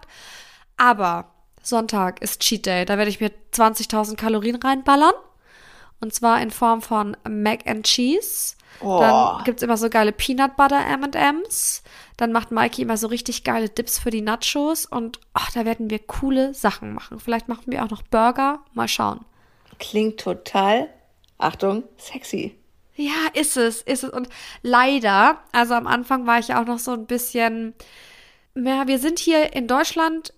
Aber Sonntag ist Cheat Day. Da werde ich mir zwanzigtausend Kalorien reinballern. Und zwar in Form von Mac and Cheese. Oh. Dann gibt's immer so geile Peanut Butter M and M's. Dann macht Mikey immer so richtig geile Dips für die Nachos. Und ach, da werden wir coole Sachen machen. Vielleicht machen wir auch noch Burger. Mal schauen. Klingt total, Achtung, sexy. Ja, ist es, ist es. Und leider, also am Anfang war ich ja auch noch so ein bisschen, ja, wir sind hier in Deutschland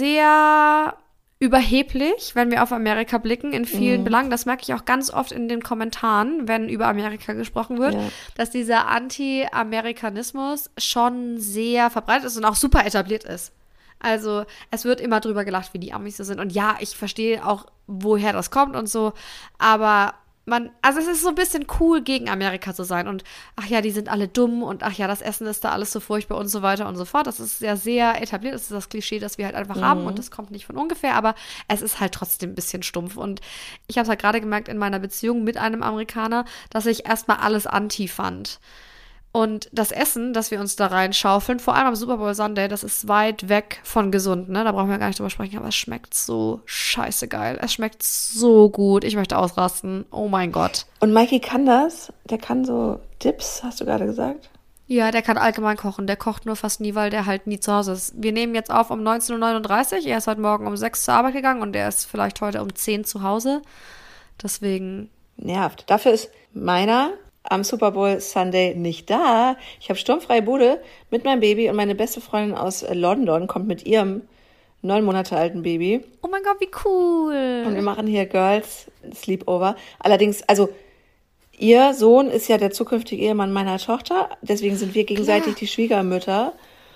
sehr überheblich, wenn wir auf Amerika blicken, in vielen Mhm. Belangen. Das merke ich auch ganz oft in den Kommentaren, wenn über Amerika gesprochen wird, Ja. dass dieser Anti-Amerikanismus schon sehr verbreitet ist und auch super etabliert ist. Also es wird immer drüber gelacht, wie die Amis so sind. Und ja, ich verstehe auch, woher das kommt und so. Aber man, also es ist so ein bisschen cool, gegen Amerika zu sein. Und ach ja, die sind alle dumm und ach ja, das Essen ist da alles so furchtbar und so weiter und so fort. Das ist ja sehr etabliert. Das ist das Klischee, das wir halt einfach haben. Und das kommt nicht von ungefähr. Aber es ist halt trotzdem ein bisschen stumpf. Und ich habe es halt gerade gemerkt in meiner Beziehung mit einem Amerikaner, dass ich erstmal alles anti fand. Und das Essen, das wir uns da reinschaufeln, vor allem am Super Bowl Sunday, das ist weit weg von gesund, ne? Da brauchen wir gar nicht drüber sprechen, aber es schmeckt so scheiße geil. Es schmeckt so gut. Ich möchte ausrasten. Oh mein Gott. Und Mikey kann das? Der kann so Dips, hast du gerade gesagt? Ja, der kann allgemein kochen. Der kocht nur fast nie, weil der halt nie zu Hause ist. Wir nehmen jetzt auf um neunzehn Uhr neununddreißig. Er ist heute Morgen um sechs zur Arbeit gegangen und er ist vielleicht heute um zehn zu Hause. Deswegen. Nervt. Dafür ist meiner am Super Bowl Sunday nicht da. Ich habe sturmfreie Bude mit meinem Baby und meine beste Freundin aus London kommt mit ihrem neun Monate alten Baby. Oh mein Gott, wie cool. Und wir machen hier Girls Sleepover. Allerdings, also ihr Sohn ist ja der zukünftige Ehemann meiner Tochter. Deswegen sind wir gegenseitig Klar. die Schwiegermütter.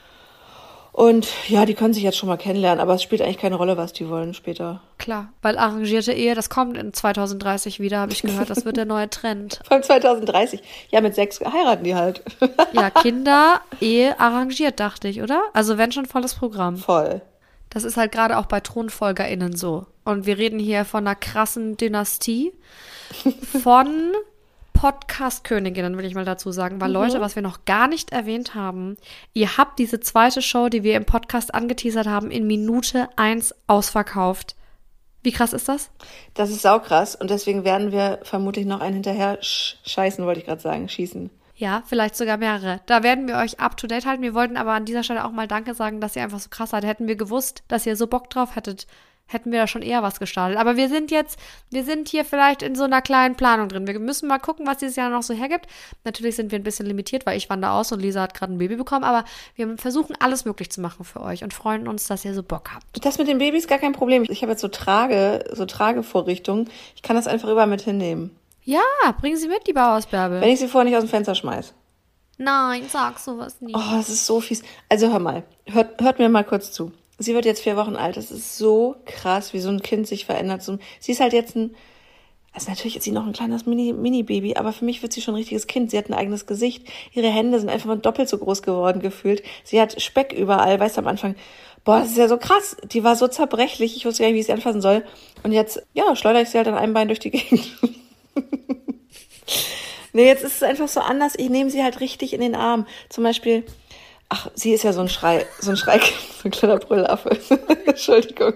Und ja, die können sich jetzt schon mal kennenlernen, aber es spielt eigentlich keine Rolle, was die wollen später. Klar, weil arrangierte Ehe, das kommt in zweitausenddreißig wieder, habe ich gehört. Das wird der neue Trend. Von zweitausenddreißig. Ja, mit sechs heiraten die halt. Ja, Kinder, Ehe arrangiert, dachte ich, oder? Also wenn schon volles Programm. Voll. Das ist halt gerade auch bei ThronfolgerInnen so. Und wir reden hier von einer krassen Dynastie. Von Podcast-Königinnen, will ich mal dazu sagen. Weil, Mhm. Leute, was wir noch gar nicht erwähnt haben, ihr habt diese zweite Show, die wir im Podcast angeteasert haben, in Minute eins ausverkauft. Wie krass ist das? Das ist saukrass und deswegen werden wir vermutlich noch einen hinterher sch- scheißen, wollte ich gerade sagen, schießen. Ja, vielleicht sogar mehrere. Da werden wir euch up to date halten. Wir wollten aber an dieser Stelle auch mal Danke sagen, dass ihr einfach so krass seid. Hätten wir gewusst, dass ihr so Bock drauf hättet, hätten wir da schon eher was gestartet. Aber wir sind jetzt, wir sind hier vielleicht in so einer kleinen Planung drin. Wir müssen mal gucken, was dieses Jahr noch so hergibt. Natürlich sind wir ein bisschen limitiert, weil ich wandere aus und Lisa hat gerade ein Baby bekommen. Aber wir versuchen alles möglich zu machen für euch und freuen uns, dass ihr so Bock habt. Das mit den Babys gar kein Problem. Ich habe jetzt so Trage, so Tragevorrichtungen. Ich kann das einfach überall mit hinnehmen. Ja, bringen Sie mit, die Bauhausbärbel. Wenn ich sie vorher nicht aus dem Fenster schmeiß. Nein, sag sowas nicht. Oh, das ist so fies. Also hör mal, hört, hört mir mal kurz zu. Sie wird jetzt vier Wochen alt. Das ist so krass, wie so ein Kind sich verändert. So, sie ist halt jetzt ein, also natürlich ist sie noch ein kleines Mini, Mini-Baby, aber für mich wird sie schon ein richtiges Kind. Sie hat ein eigenes Gesicht. Ihre Hände sind einfach mal doppelt so groß geworden gefühlt. Sie hat Speck überall, weißt du, am Anfang, boah, das ist ja so krass. Die war so zerbrechlich, ich wusste gar nicht, wie ich sie anfassen soll. Und jetzt, ja, schleudere ich sie halt an einem Bein durch die Gegend. Nee, jetzt ist es einfach so anders. Ich nehme sie halt richtig in den Arm. Zum Beispiel, ach, sie ist ja so ein Schrei, so ein Schrei, so ein kleiner Brüllaffe. Entschuldigung.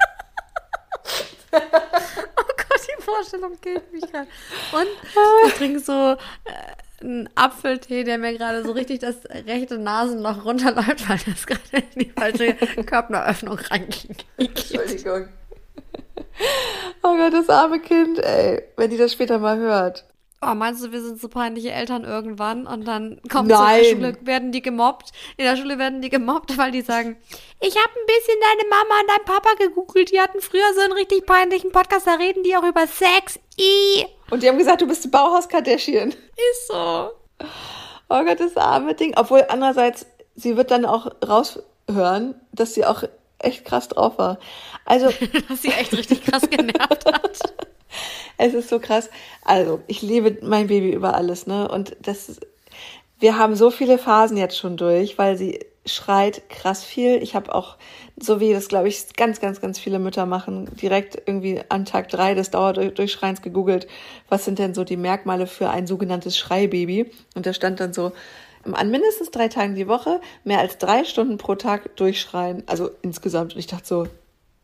Oh Gott, die Vorstellung killt mich gerade. Und ich trinke so äh, einen Apfeltee, der mir gerade so richtig das rechte Nasenloch runterläuft, weil das gerade in die falsche Körperöffnung reingeht. Entschuldigung. Oh Gott, das arme Kind, ey. Wenn die das später mal hört. Oh, meinst du, wir sind so peinliche Eltern irgendwann und dann kommt Nein. so in der Schule, werden die gemobbt. In der Schule werden die gemobbt, weil die sagen, ich habe ein bisschen deine Mama und dein Papa gegoogelt. Die hatten früher so einen richtig peinlichen Podcast, da reden die auch über Sex. I. Und die haben gesagt, du bist Bauhaus-Kardashian. Ist so. Oh Gott, das arme Ding. Obwohl andererseits, sie wird dann auch raushören, dass sie auch echt krass drauf war. Also, Dass sie echt richtig krass genervt hat. es ist so krass. Also, ich liebe mein Baby über alles, ne? Und das ist, wir haben so viele Phasen jetzt schon durch, weil sie schreit krass viel. Ich habe auch, so wie das, glaube ich, ganz, ganz, ganz viele Mütter machen, direkt irgendwie an Tag drei des Dauerdurchschreins gegoogelt, was sind denn so die Merkmale für ein sogenanntes Schreibaby? Und da stand dann so, an mindestens drei Tagen die Woche mehr als drei Stunden pro Tag durchschreien. Also insgesamt. Und ich dachte so,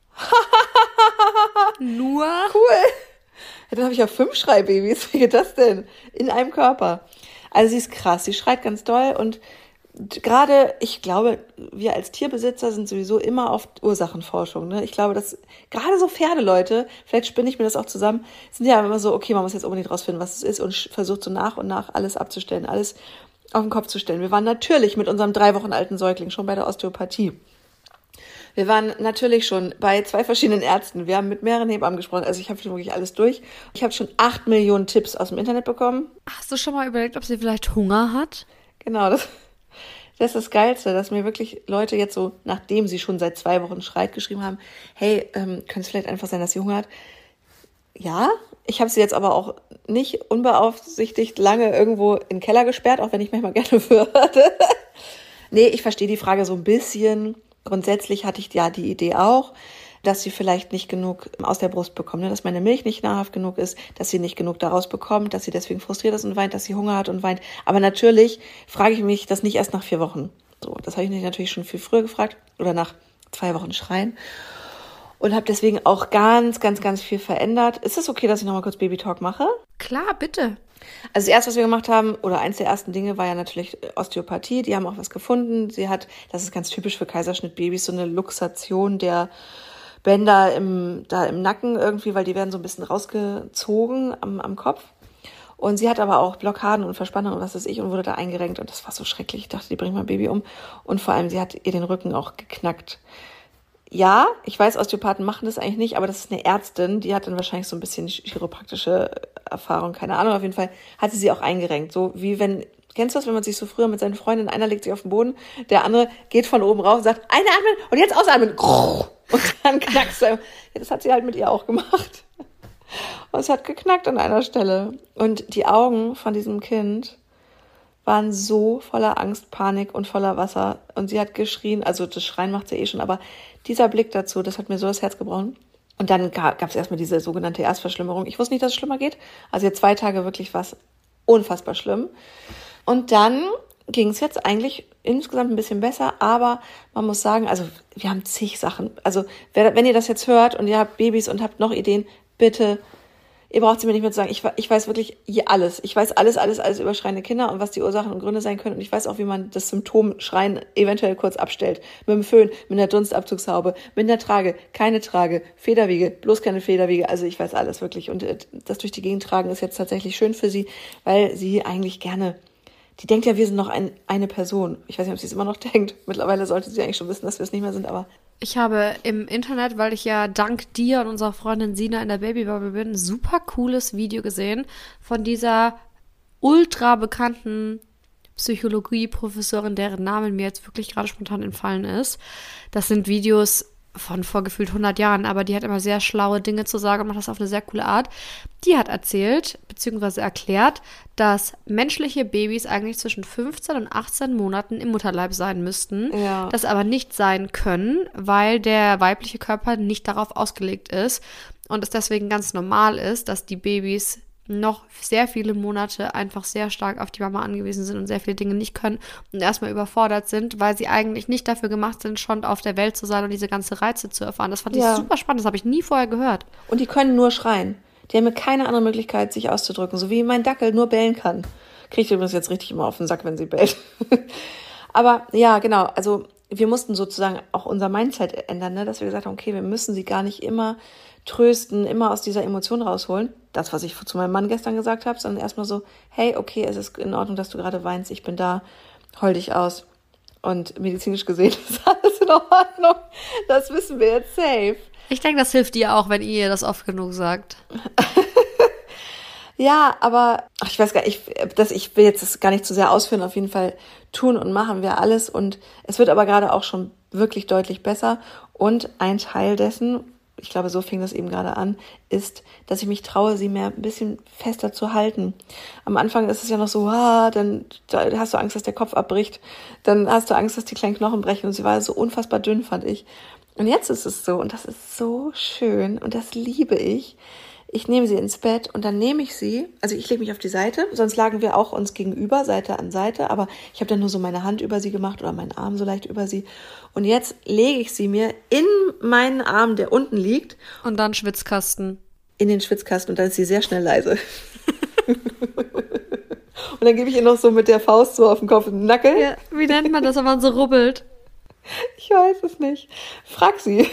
Nur? cool. Ja, dann habe ich ja fünf Schreibabys. Wie geht das denn? In einem Körper. Also sie ist krass. Sie schreit ganz doll und gerade, ich glaube, wir als Tierbesitzer sind sowieso immer auf Ursachenforschung. Ne? Ich glaube, dass gerade so Pferdeleute, vielleicht spinne ich mir das auch zusammen, sind ja immer so, okay, man muss jetzt unbedingt rausfinden, was es ist und versucht so nach und nach alles abzustellen, alles auf den Kopf zu stellen. Wir waren natürlich mit unserem drei Wochen alten Säugling schon bei der Osteopathie. Wir waren natürlich schon bei zwei verschiedenen Ärzten. Wir haben mit mehreren Hebammen gesprochen. Also ich habe schon wirklich alles durch. Ich habe schon acht Millionen Tipps aus dem Internet bekommen. Hast du schon mal überlegt, ob sie vielleicht Hunger hat? Genau, das, das ist das Geilste, dass mir wirklich Leute jetzt so, nachdem sie schon seit zwei Wochen schreit, geschrieben haben, hey, ähm, könnte es vielleicht einfach sein, dass sie Hunger hat? Ja, ich habe sie jetzt aber auch nicht unbeaufsichtigt lange irgendwo in den Keller gesperrt, auch wenn ich manchmal gerne würde. Nee, ich verstehe die Frage so ein bisschen. Grundsätzlich hatte ich ja die Idee auch, dass sie vielleicht nicht genug aus der Brust bekommt, ne? Dass meine Milch nicht nahrhaft genug ist, dass sie nicht genug daraus bekommt, dass sie deswegen frustriert ist und weint, dass sie Hunger hat und weint. Aber natürlich frage ich mich das nicht erst nach vier Wochen. So, das habe ich mich natürlich schon viel früher gefragt oder nach zwei Wochen Schreien. Und habe deswegen auch ganz, ganz, ganz viel verändert. Ist es okay, dass ich nochmal kurz Baby-Talk mache? Klar, bitte. Also das Erste, was wir gemacht haben, oder eins der ersten Dinge, war ja natürlich Osteopathie. Die haben auch was gefunden. Sie hat, das ist ganz typisch für Kaiserschnittbabys, so eine Luxation der Bänder im, da im Nacken irgendwie, weil die werden so ein bisschen rausgezogen am, am Kopf. Und sie hat aber auch Blockaden und Verspannungen und was weiß ich und wurde da eingerenkt. Und das war so schrecklich. Ich dachte, die bringt mein Baby um. Und vor allem, sie hat ihr den Rücken auch geknackt. Ja, ich weiß, Osteopathen machen das eigentlich nicht, aber das ist eine Ärztin, die hat dann wahrscheinlich so ein bisschen chiropraktische Erfahrung, keine Ahnung, auf jeden Fall hat sie sie auch eingerenkt. So wie wenn, kennst du das, wenn man sich so früher mit seinen Freundinnen, einer legt sich auf den Boden, der andere geht von oben rauf und sagt, einatmen und jetzt ausatmen. Und dann knackst du. Ja, das hat sie halt mit ihr auch gemacht. Und es hat geknackt an einer Stelle. Und die Augen von diesem Kind waren so voller Angst, Panik und voller Wasser. Und sie hat geschrien, also das Schreien macht sie eh schon, aber dieser Blick dazu, das hat mir so das Herz gebrochen. Und dann gab es erstmal diese sogenannte Erstverschlimmerung. Ich wusste nicht, dass es schlimmer geht. Also jetzt zwei Tage wirklich was unfassbar schlimm. Und dann ging es jetzt eigentlich insgesamt ein bisschen besser, aber man muss sagen, also wir haben zig Sachen. Also wenn ihr das jetzt hört und ihr habt Babys und habt noch Ideen, bitte, ihr braucht sie mir nicht mehr zu sagen. Ich, ich weiß wirklich hier alles. Ich weiß alles, alles, alles über schreiende Kinder und was die Ursachen und Gründe sein können. Und ich weiß auch, wie man das Symptom Schreien eventuell kurz abstellt. Mit dem Föhn, mit einer Dunstabzugshaube, mit einer Trage, keine Trage, Federwiege, bloß keine Federwiege. Also ich weiß alles wirklich. Und das durch die Gegend tragen ist jetzt tatsächlich schön für sie, weil sie eigentlich gerne, die denkt ja, wir sind noch ein, eine Person. Ich weiß nicht, ob sie es immer noch denkt. Mittlerweile sollte sie eigentlich schon wissen, dass wir es nicht mehr sind, aber ich habe im Internet, weil ich ja dank dir und unserer Freundin Sina in der Babybubble bin, ein super cooles Video gesehen von dieser ultra bekannten Psychologie-Professorin, deren Name mir jetzt wirklich gerade spontan entfallen ist. Das sind Videos von vor gefühlt hundert Jahren, aber die hat immer sehr schlaue Dinge zu sagen und macht das auf eine sehr coole Art. Die hat erzählt, beziehungsweise erklärt, dass menschliche Babys eigentlich zwischen fünfzehn und achtzehn Monaten im Mutterleib sein müssten, ja. das aber nicht sein können, weil der weibliche Körper nicht darauf ausgelegt ist und es deswegen ganz normal ist, dass die Babys noch sehr viele Monate einfach sehr stark auf die Mama angewiesen sind und sehr viele Dinge nicht können und erstmal überfordert sind, weil sie eigentlich nicht dafür gemacht sind, schon auf der Welt zu sein und diese ganze Reize zu erfahren. Das fand ja. ich super spannend, das habe ich nie vorher gehört. Und die können nur schreien. Die haben keine andere Möglichkeit, sich auszudrücken. So wie mein Dackel nur bellen kann. Kriegt übrigens jetzt richtig immer auf den Sack, wenn sie bellt. Aber ja, genau, also wir mussten sozusagen auch unser Mindset ändern, ne? Dass wir gesagt haben, okay, wir müssen sie gar nicht immer trösten, immer aus dieser Emotion rausholen. Das, was ich zu meinem Mann gestern gesagt habe, sondern erstmal so, hey, okay, es ist in Ordnung, dass du gerade weinst, ich bin da, heul dich aus. Und medizinisch gesehen ist alles in Ordnung. Das wissen wir jetzt safe. Ich denke, das hilft dir auch, wenn ihr das oft genug sagt. Ja, aber ach, ich weiß gar nicht, ich, das, ich will jetzt das gar nicht zu sehr ausführen. Auf jeden Fall tun und machen wir alles. Und es wird aber gerade auch schon wirklich deutlich besser. Und ein Teil dessen, ich glaube, so fing das eben gerade an, ist, dass ich mich traue, sie mehr ein bisschen fester zu halten. Am Anfang ist es ja noch so, ah, dann da hast du Angst, dass der Kopf abbricht. Dann hast du Angst, dass die kleinen Knochen brechen. Und sie war so unfassbar dünn, fand ich. Und jetzt ist es so, und das ist so schön, und das liebe ich. Ich nehme sie ins Bett und dann nehme ich sie, also ich lege mich auf die Seite, sonst lagen wir auch uns gegenüber, Seite an Seite, aber ich habe dann nur so meine Hand über sie gemacht oder meinen Arm so leicht über sie. Und jetzt lege ich sie mir in meinen Arm, der unten liegt. Und dann Schwitzkasten. In den Schwitzkasten und dann ist sie sehr schnell leise. Und dann gebe ich ihr noch so mit der Faust so auf den Kopf und den Nackel. Ja, wie nennt man das, wenn man so rubbelt? Ich weiß es nicht. Frag sie.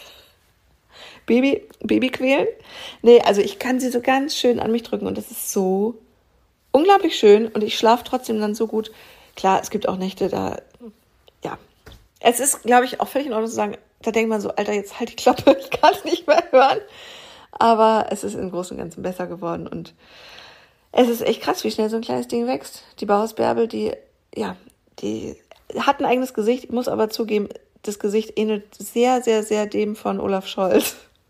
Baby, Baby quälen? Nee, also ich kann sie so ganz schön an mich drücken und das ist so unglaublich schön und ich schlafe trotzdem dann so gut. Klar, es gibt auch Nächte, da, ja. Es ist, glaube ich, auch völlig in Ordnung zu sagen, da denkt man so, Alter, jetzt halt die Klappe, ich kann es nicht mehr hören. Aber es ist im Großen und Ganzen besser geworden und es ist echt krass, wie schnell so ein kleines Ding wächst. Die Bauhausbärbel, die, ja, die hat ein eigenes Gesicht. Ich muss aber zugeben, das Gesicht ähnelt sehr, sehr, sehr dem von Olaf Scholz.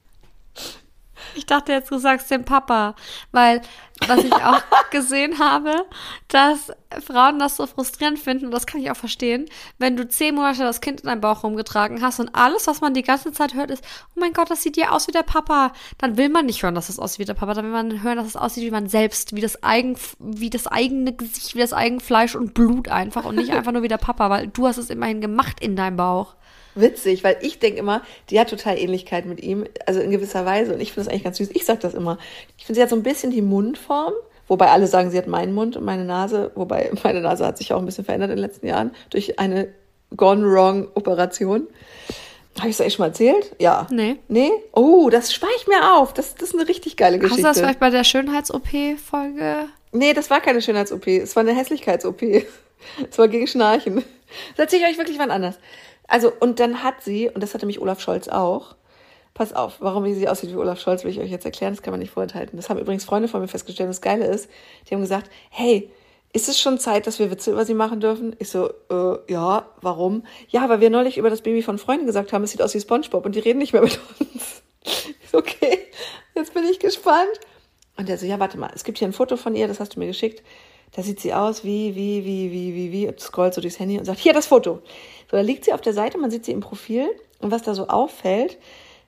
Ich dachte jetzt, du sagst dem Papa, weil was ich auch gesehen habe, dass Frauen das so frustrierend finden, und das kann ich auch verstehen, wenn du zehn Monate das Kind in deinem Bauch rumgetragen hast und alles, was man die ganze Zeit hört, ist, oh mein Gott, das sieht ja aus wie der Papa. Dann will man nicht hören, dass es aussieht wie der Papa, dann will man hören, dass es aussieht wie man selbst, wie das, eigen, wie das eigene Gesicht, wie das eigene Fleisch und Blut einfach und nicht einfach nur wie der Papa, weil du hast es immerhin gemacht in deinem Bauch. Witzig, weil ich denke immer, die hat total Ähnlichkeit mit ihm, also in gewisser Weise. Und ich finde das eigentlich ganz süß. Ich sag das immer. Ich finde, sie hat so ein bisschen die Mundform, wobei alle sagen, sie hat meinen Mund und meine Nase, wobei meine Nase hat sich auch ein bisschen verändert in den letzten Jahren durch eine Gone-Wrong-Operation. Habe ich es eigentlich schon mal erzählt? Ja. Nee. Nee? Oh, das spare ich mir auf. Das, das ist eine richtig geile Geschichte. Hast du das vielleicht bei der Schönheits-O P-Folge? Nee, das war keine Schönheits-O P. Es war eine Hässlichkeits-O P. Es war gegen Schnarchen. Das erzähle ich euch wirklich wann anders. Also, und dann hat sie, und das hatte mich Olaf Scholz auch, pass auf, warum sie aussieht wie Olaf Scholz, will ich euch jetzt erklären, das kann man nicht vorenthalten. Das haben übrigens Freunde von mir festgestellt, das Geile ist, die haben gesagt, hey, ist es schon Zeit, dass wir Witze über sie machen dürfen? Ich so, äh, ja, warum? Ja, weil wir neulich über das Baby von Freunden gesagt haben, es sieht aus wie SpongeBob und die reden nicht mehr mit uns. Ich so, okay, jetzt bin ich gespannt. Und der so, ja, warte mal, es gibt hier ein Foto von ihr, das hast du mir geschickt. Da sieht sie aus wie, wie, wie, wie, wie, wie, und scrollt so durchs Handy und sagt, hier, das Foto. So, da liegt sie auf der Seite, man sieht sie im Profil und was da so auffällt,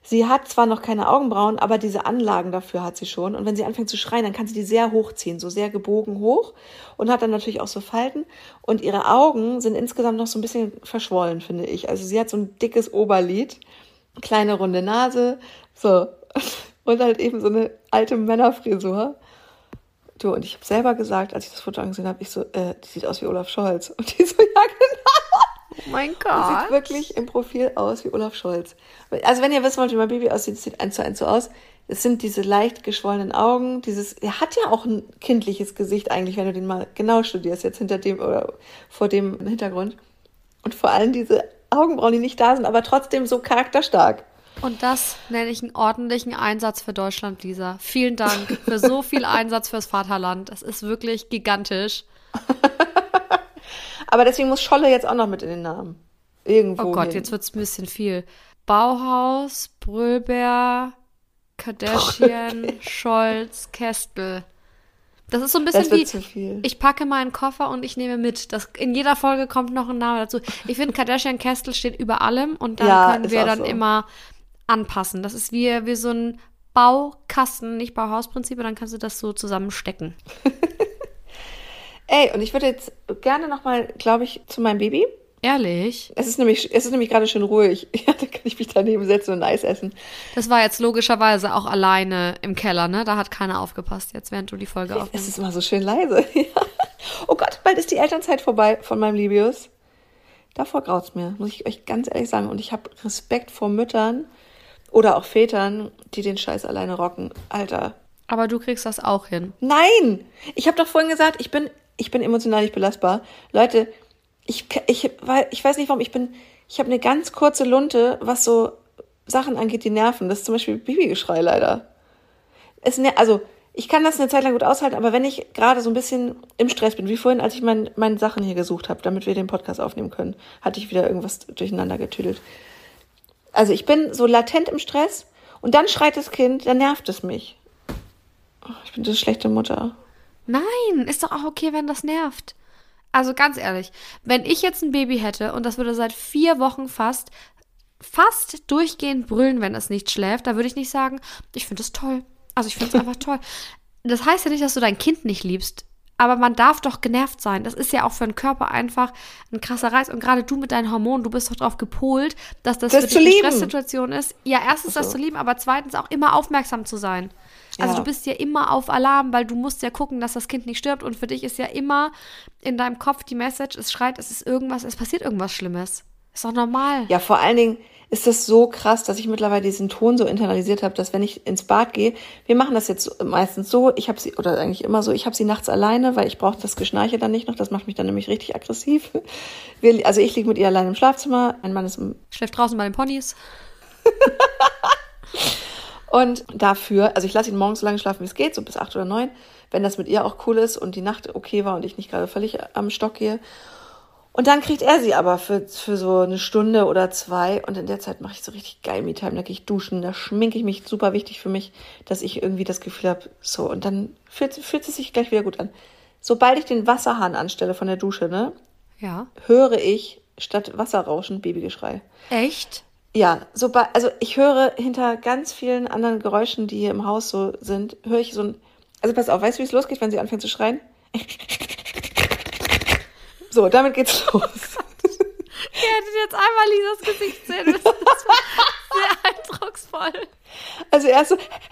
Sie hat zwar noch keine Augenbrauen, aber diese Anlagen dafür hat sie schon. Und wenn sie anfängt zu schreien, dann kann sie die sehr hochziehen, so sehr gebogen hoch und hat dann natürlich auch so Falten. Und ihre Augen sind insgesamt noch so ein bisschen verschwollen, finde ich. Also sie hat so ein dickes Oberlid, kleine runde Nase, so. Und halt eben so eine alte Männerfrisur. Du, und ich habe selber gesagt, als ich das Foto angesehen habe, ich so, äh, die sieht aus wie Olaf Scholz. Und die so, ja genau. Oh mein Die Gott. sieht wirklich im Profil aus wie Olaf Scholz. Also wenn ihr wissen wollt, wie mein Baby aussieht, es sieht eins zu eins so aus. Es sind diese leicht geschwollenen Augen, dieses, er hat ja auch ein kindliches Gesicht eigentlich, wenn du den mal genau studierst, jetzt hinter dem oder vor dem Hintergrund. Und vor allem diese Augenbrauen, die nicht da sind, aber trotzdem so charakterstark. Und das nenne ich einen ordentlichen Einsatz für Deutschland, Lisa. Vielen Dank für so viel Einsatz fürs Vaterland. Das ist wirklich gigantisch. Aber deswegen muss Scholle jetzt auch noch mit in den Namen. Irgendwo Oh Gott, hin. jetzt wird es ein bisschen viel. Bauhaus, Brüllbär, Kardashian, Okay. Scholz, Kestel. Das ist so ein bisschen Das wird wie, zu viel. ich packe meinen Koffer und ich nehme mit. Das, in jeder Folge kommt noch ein Name dazu. Ich finde, Kardashian Kestel steht über allem und dann Ja, können ist wir auch dann so. immer anpassen. Das ist wie, wie so ein Baukasten, nicht Bauhausprinzip, und dann kannst du das so zusammenstecken. Ey, und ich würde jetzt gerne nochmal, glaube ich, zu meinem Baby. Ehrlich? Es ist nämlich, es ist nämlich gerade schön ruhig. Ja, da kann ich mich daneben setzen und Eis essen. Das war jetzt logischerweise auch alleine im Keller, ne? Da hat keiner aufgepasst jetzt, während du die Folge Es aufnimmst. ist immer so schön leise. Ja. Oh Gott, bald ist die Elternzeit vorbei von meinem Libius. Davor graut's mir, muss ich euch ganz ehrlich sagen. Und ich habe Respekt vor Müttern oder auch Vätern, die den Scheiß alleine rocken. Alter. Aber du kriegst das auch hin. Nein! Ich habe doch vorhin gesagt, ich bin, ich bin emotional nicht belastbar. Leute, ich, ich, ich weiß nicht warum, ich bin, ich habe eine ganz kurze Lunte, was so Sachen angeht, die nerven. Das ist zum Beispiel Babygeschrei leider. Es, ner- also, ich kann das eine Zeit lang gut aushalten, aber wenn ich gerade so ein bisschen im Stress bin, wie vorhin, als ich mein, meine Sachen hier gesucht habe, damit wir den Podcast aufnehmen können, hatte ich wieder irgendwas durcheinander getüdelt. Also ich bin so latent im Stress und dann schreit das Kind, dann nervt es mich. Oh, ich bin so eine schlechte Mutter. Nein, ist doch auch okay, wenn das nervt. Also ganz ehrlich, wenn ich jetzt ein Baby hätte und das würde seit vier Wochen fast, fast durchgehend brüllen, wenn es nicht schläft, da würde ich nicht sagen, ich finde es toll. Also ich finde es einfach toll. Das heißt ja nicht, dass du dein Kind nicht liebst, aber man darf doch genervt sein. Das ist ja auch für den Körper einfach ein krasser Reiz. Und gerade du mit deinen Hormonen, du bist doch drauf gepolt, dass das, Das für zu dich eine lieben. Stresssituation ist. Ja, erstens das So. zu lieben, aber zweitens auch immer aufmerksam zu sein. Also Ja. du bist ja immer auf Alarm, weil du musst ja gucken, dass das Kind nicht stirbt. Und für dich ist ja immer in deinem Kopf die Message, es schreit, es ist irgendwas, es passiert irgendwas Schlimmes. Ist doch normal. Ja, vor allen Dingen ist das so krass, dass ich mittlerweile diesen Ton so internalisiert habe, dass wenn ich ins Bad gehe, wir machen das jetzt meistens so, ich habe sie, oder eigentlich immer so, ich habe sie nachts alleine, weil ich brauche das Geschnarche dann nicht noch, das macht mich dann nämlich richtig aggressiv. Wir, also ich liege mit ihr alleine im Schlafzimmer, mein Mann ist im Schläft draußen bei den Ponys. Und dafür, also ich lasse ihn morgens so lange schlafen, wie es geht, so bis acht oder neun, wenn das mit ihr auch cool ist und die Nacht okay war und ich nicht gerade völlig am Stock gehe. Und dann kriegt er sie aber für, für so eine Stunde oder zwei und in der Zeit mache ich so richtig geil Me-Time, da gehe ich duschen, da schminke ich mich, super wichtig für mich, dass ich irgendwie das Gefühl habe, so, und dann fühlt, fühlt es sich gleich wieder gut an. Sobald ich den Wasserhahn anstelle von der Dusche, ne, Ja. höre ich statt Wasserrauschen Babygeschrei. Echt? Ja, sobald, also ich höre hinter ganz vielen anderen Geräuschen, die hier im Haus so sind, höre ich so ein, also pass auf, weißt du, wie es losgeht, wenn sie anfängt zu schreien? So, damit geht's los. Ihr hättet jetzt einmal Lisas Gesicht sehen müssen. Das war sehr eindrucksvoll. Also erst so,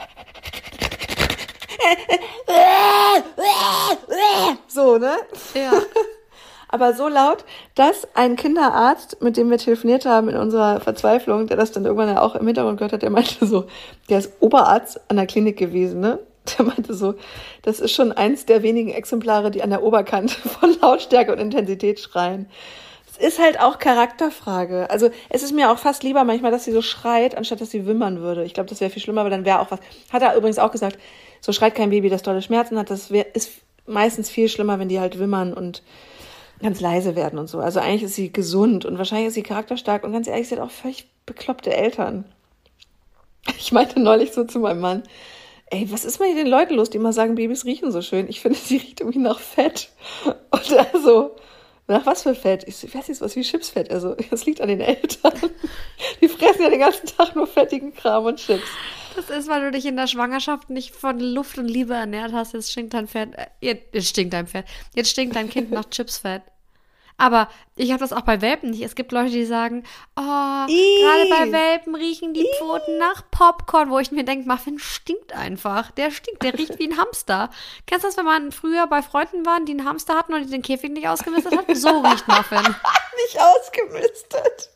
so, ne? Ja. Aber so laut, dass ein Kinderarzt, mit dem wir telefoniert haben in unserer Verzweiflung, der das dann irgendwann ja auch im Hintergrund gehört hat, der meinte so, der ist Oberarzt an der Klinik gewesen, ne? Der meinte so, das ist schon eins der wenigen Exemplare, die an der Oberkante von Lautstärke und Intensität schreien. Es ist halt auch Charakterfrage. Also es ist mir auch fast lieber manchmal, dass sie so schreit, anstatt dass sie wimmern würde. Ich glaube, das wäre viel schlimmer, aber dann wäre auch was. Hat er übrigens auch gesagt, so schreit kein Baby, das dolle Schmerzen hat. Das wär, ist meistens viel schlimmer, wenn die halt wimmern und ganz leise werden und so. Also eigentlich ist sie gesund und wahrscheinlich ist sie charakterstark und ganz ehrlich, sie hat auch völlig bekloppte Eltern. Ich meinte neulich so zu meinem Mann, ey, was ist mal hier den Leuten los, die immer sagen, Babys riechen so schön? Ich finde, sie riecht irgendwie nach Fett. Und er so, Nach was für Fett? Ich so, ich weiß nicht, was wie Chipsfett. Also, das liegt an den Eltern. Die fressen ja den ganzen Tag nur fettigen Kram und Chips. Das ist, weil du dich in der Schwangerschaft nicht von Luft und Liebe ernährt hast. Jetzt stinkt dein Fett. Äh, jetzt stinkt dein Fett. Jetzt stinkt dein Kind nach Chipsfett. Aber ich habe das auch bei Welpen nicht. Es gibt Leute, die sagen, oh, gerade bei Welpen riechen die Pfoten nach Popcorn, wo ich mir denke, Muffin stinkt einfach. Der stinkt, der riecht wie ein Hamster. Kennst du das, wenn man früher bei Freunden waren, die einen Hamster hatten und die den Käfig nicht ausgemistet hatten? So riecht Muffin. Nicht ausgemistet.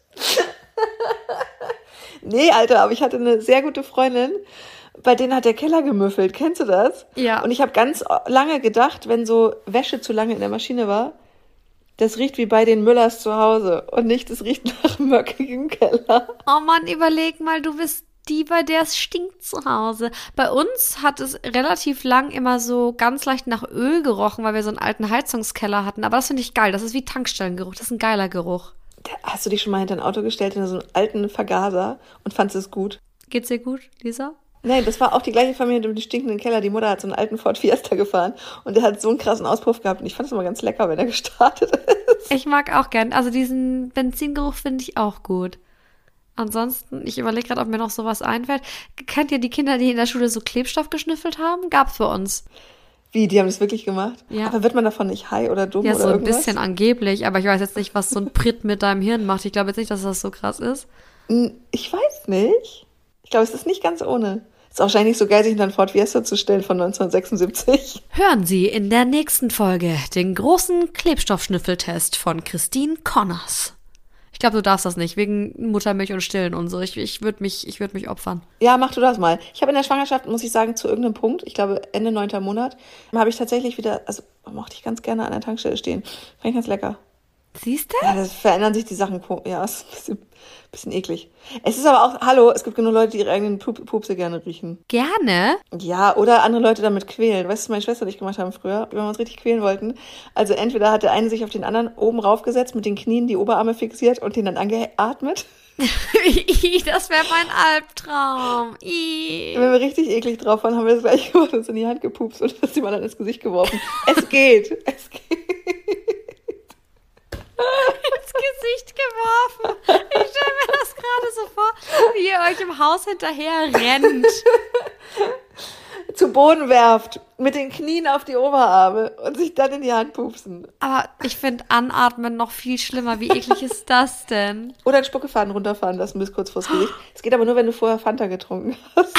Nee, Alter, aber ich hatte eine sehr gute Freundin, bei denen hat der Keller gemüffelt. Kennst du das? Ja. Und ich habe ganz lange gedacht, wenn so Wäsche zu lange in der Maschine war, das riecht wie bei den Müllers zu Hause und nicht, das riecht nach möckigem Keller. Oh Mann, überleg mal, du bist die, bei der es stinkt zu Hause. Bei uns hat es relativ lang immer so ganz leicht nach Öl gerochen, weil wir so einen alten Heizungskeller hatten. Aber das finde ich geil, das ist wie Tankstellengeruch, das ist ein geiler Geruch. Hast du dich schon mal hinter ein Auto gestellt, in so einen alten Vergaser und fandest es gut? Geht's dir gut, Lisa? Nein, das war auch die gleiche Familie mit dem stinkenden Keller. Die Mutter hat so einen alten Ford Fiesta gefahren und der hat so einen krassen Auspuff gehabt. Und ich fand es immer ganz lecker, wenn er gestartet ist. Ich mag auch gern. Also diesen Benzingeruch finde ich auch gut. Ansonsten, ich überlege gerade, ob mir noch sowas einfällt. Kennt ihr die Kinder, die in der Schule so Klebstoff geschnüffelt haben? Gab's bei uns. Wie, die haben das wirklich gemacht? Ja. Aber wird man davon nicht high oder dumm Ja, oder so ein irgendwas? bisschen angeblich. Aber ich weiß jetzt nicht, was so ein Pritt mit deinem Hirn macht. Ich glaube jetzt nicht, dass das so krass ist. Ich weiß nicht. Ich glaube, es ist nicht ganz ohne. Ist wahrscheinlich so geil, sich in einen Ford Fiesta zu stellen von neunzehnhundertsechsundsiebzig. Hören Sie in der nächsten Folge den großen Klebstoffschnüffeltest von Christine Connors. Ich glaube, du darfst das nicht, wegen Muttermilch und Stillen und so. Ich, ich würde mich, ich würd mich opfern. Ja, mach du das mal. Ich habe in der Schwangerschaft, muss ich sagen, zu irgendeinem Punkt, ich glaube Ende neunter Monat, habe ich tatsächlich wieder, also mochte ich ganz gerne an der Tankstelle stehen. Fand ich ganz lecker. Siehst du? Ja, das verändern sich die Sachen. Ja, ist ein bisschen, bisschen eklig. Es ist aber auch, hallo, es gibt genug Leute, die ihre eigenen Pup Pupse gerne riechen. Gerne? Ja, oder andere Leute damit quälen. Weißt du, was meine Schwester und ich gemacht haben früher, wenn wir uns richtig quälen wollten? Also entweder hat der eine sich auf den anderen oben raufgesetzt, mit den Knien die Oberarme fixiert und den dann angeatmet. Das wäre mein Albtraum. I. Wenn wir richtig eklig drauf waren, haben wir das gleich gemacht und uns in die Hand gepupst und das jemand dann ins Gesicht geworfen. Es geht, es geht. Ins Gesicht geworfen. Ich stelle mir das gerade so vor, wie ihr euch im Haus hinterher rennt. Zu Boden werft, mit den Knien auf die Oberarme und sich dann in die Hand pupsen. Aber ich finde Anatmen noch viel schlimmer. Wie eklig ist das denn? Oder einen Spuckefaden runterfahren lassen bis kurz vors Gesicht. Es geht aber nur, wenn du vorher Fanta getrunken hast.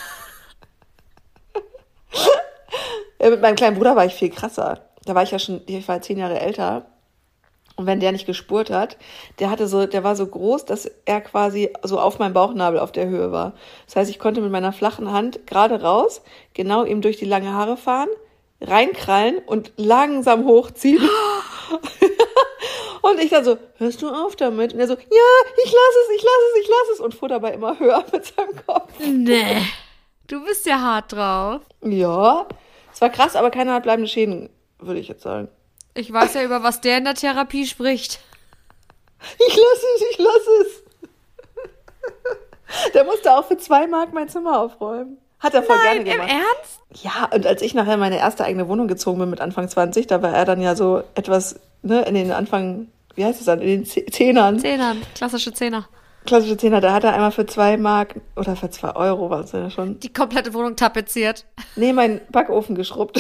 Ja, mit meinem kleinen Bruder war ich viel krasser. Da war ich ja schon, ich war zehn Jahre älter. Und wenn der nicht gespurt hat, der hatte so, der war so groß, dass er quasi so auf meinem Bauchnabel auf der Höhe war. Das heißt, ich konnte mit meiner flachen Hand gerade raus, genau ihm durch die lange Haare fahren, reinkrallen und langsam hochziehen. Und ich dann so, hörst du auf damit? Und er so, ja, ich lass es, ich lass es, ich lass es. Und fuhr dabei immer höher mit seinem Kopf. Nee, du bist ja hart drauf. Ja, es war krass, aber keiner hat bleibende Schäden, würde ich jetzt sagen. Ich weiß ja, über was der in der Therapie spricht. Ich lasse es, ich lasse es. Der musste auch für zwei Mark mein Zimmer aufräumen. Hat er voll Nein, gerne gemacht. im Ernst? Ja, und als ich nachher meine erste eigene Wohnung gezogen bin mit Anfang zwanzig, da war er dann ja so etwas, ne, in den Anfang, wie heißt es dann, in den Zehnern. Zehnern, klassische Zehner. Klassische Zehner, da hat er einmal für zwei Mark, oder für zwei Euro war es ja schon. Die komplette Wohnung tapeziert. Nee, meinen Backofen geschrubbt.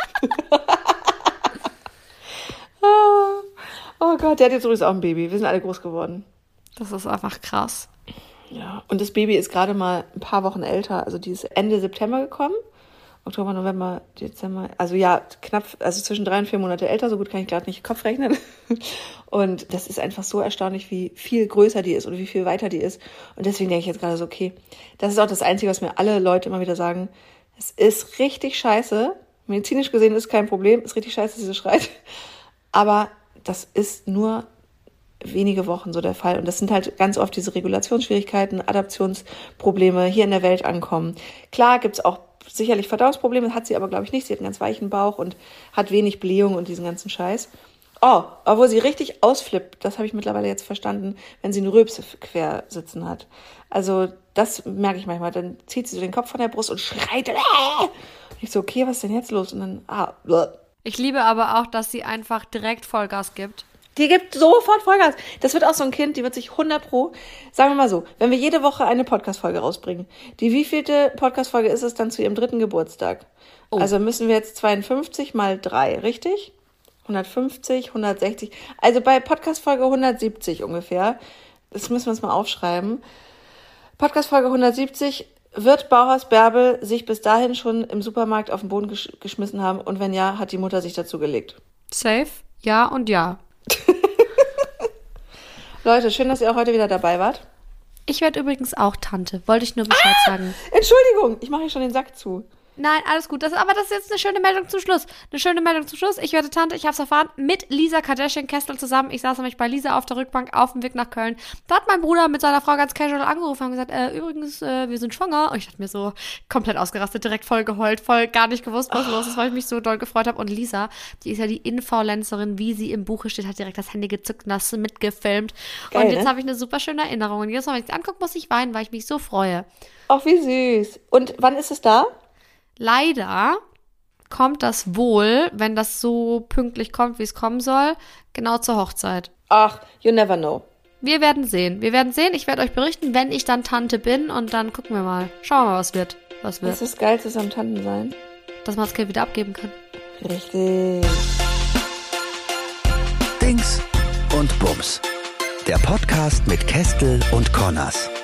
Oh Gott, der hat jetzt übrigens auch ein Baby. Wir sind alle groß geworden. Das ist einfach krass. Ja, und das Baby ist gerade mal ein paar Wochen älter. Also die ist Ende September gekommen. Oktober, November, Dezember. Also ja, knapp, also zwischen drei und vier Monate älter. So gut kann ich gerade nicht Kopf rechnen. Und das ist einfach so erstaunlich, wie viel größer die ist und wie viel weiter die ist. Und deswegen denke ich jetzt gerade so, okay, das ist auch das Einzige, was mir alle Leute immer wieder sagen. Es ist richtig scheiße. Medizinisch gesehen ist kein Problem. Ist richtig scheiße, dass sie schreit. Aber das ist nur wenige Wochen so der Fall. Und das sind halt ganz oft diese Regulationsschwierigkeiten, Adaptionsprobleme, hier in der Welt ankommen. Klar gibt's auch sicherlich Verdauungsprobleme, hat sie aber, glaube ich, nicht. Sie hat einen ganz weichen Bauch und hat wenig Blähung und diesen ganzen Scheiß. Oh, obwohl sie richtig ausflippt, das habe ich mittlerweile jetzt verstanden, wenn sie eine Rülpse quer sitzen hat. Also das merke ich manchmal. Dann zieht sie so den Kopf von der Brust und schreit. Äh! Ich so, okay, was ist denn jetzt los? Und dann, ah, bleh. Ich liebe aber auch, dass sie einfach direkt Vollgas gibt. Die gibt sofort Vollgas. Das wird auch so ein Kind, die wird sich hundert pro, sagen wir mal so, wenn wir jede Woche eine Podcast-Folge rausbringen, die wievielte Podcast-Folge ist es dann zu ihrem dritten Geburtstag? Oh. Also müssen wir jetzt zweiundfünfzig mal drei, richtig? hundertfünfzig, hundertsechzig, also bei Podcast-Folge hundertsiebzig ungefähr, das müssen wir uns mal aufschreiben, Podcast-Folge hundertsiebzig, wird Bauhaus Bärbel sich bis dahin schon im Supermarkt auf den Boden gesch- geschmissen haben und wenn ja, hat die Mutter sich dazu gelegt. Safe, ja und ja. Leute, schön, dass ihr auch heute wieder dabei wart. Ich werde übrigens auch Tante, wollte ich nur Bescheid ah, sagen. Entschuldigung, ich mache hier schon den Sack zu. Nein, alles gut. Das, aber das ist jetzt eine schöne Meldung zum Schluss. Eine schöne Meldung zum Schluss. Ich werde Tante, ich habe es erfahren, mit Lisa Kardashian-Kestel zusammen. Ich saß nämlich bei Lisa auf der Rückbank auf dem Weg nach Köln. Da hat mein Bruder mit seiner Frau ganz casual angerufen und gesagt, äh, übrigens, äh, wir sind schwanger. Und ich dachte mir so, komplett ausgerastet, direkt voll geheult, voll gar nicht gewusst, was oh. los ist, weil ich mich so doll gefreut habe. Und Lisa, die ist ja die Influencerin, wie sie im Buche steht, hat direkt das Handy gezückt und das mitgefilmt. Geil, und jetzt ne? habe ich eine super schöne Erinnerung. Und jedes Mal, wenn ich es angucke, muss ich weinen, weil ich mich so freue. Ach, wie süß. Und wann ist es da? Leider kommt das wohl, wenn das so pünktlich kommt, wie es kommen soll, genau zur Hochzeit. Ach, you never know. Wir werden sehen. Wir werden sehen. Ich werde euch berichten, wenn ich dann Tante bin und dann gucken wir mal. Schauen wir mal, was wird. Was wird. Das ist das Geilste am Tanten sein. Dass man das Kind wieder abgeben kann. Richtig. Dings und Bums. Der Podcast mit Kestel und Connors.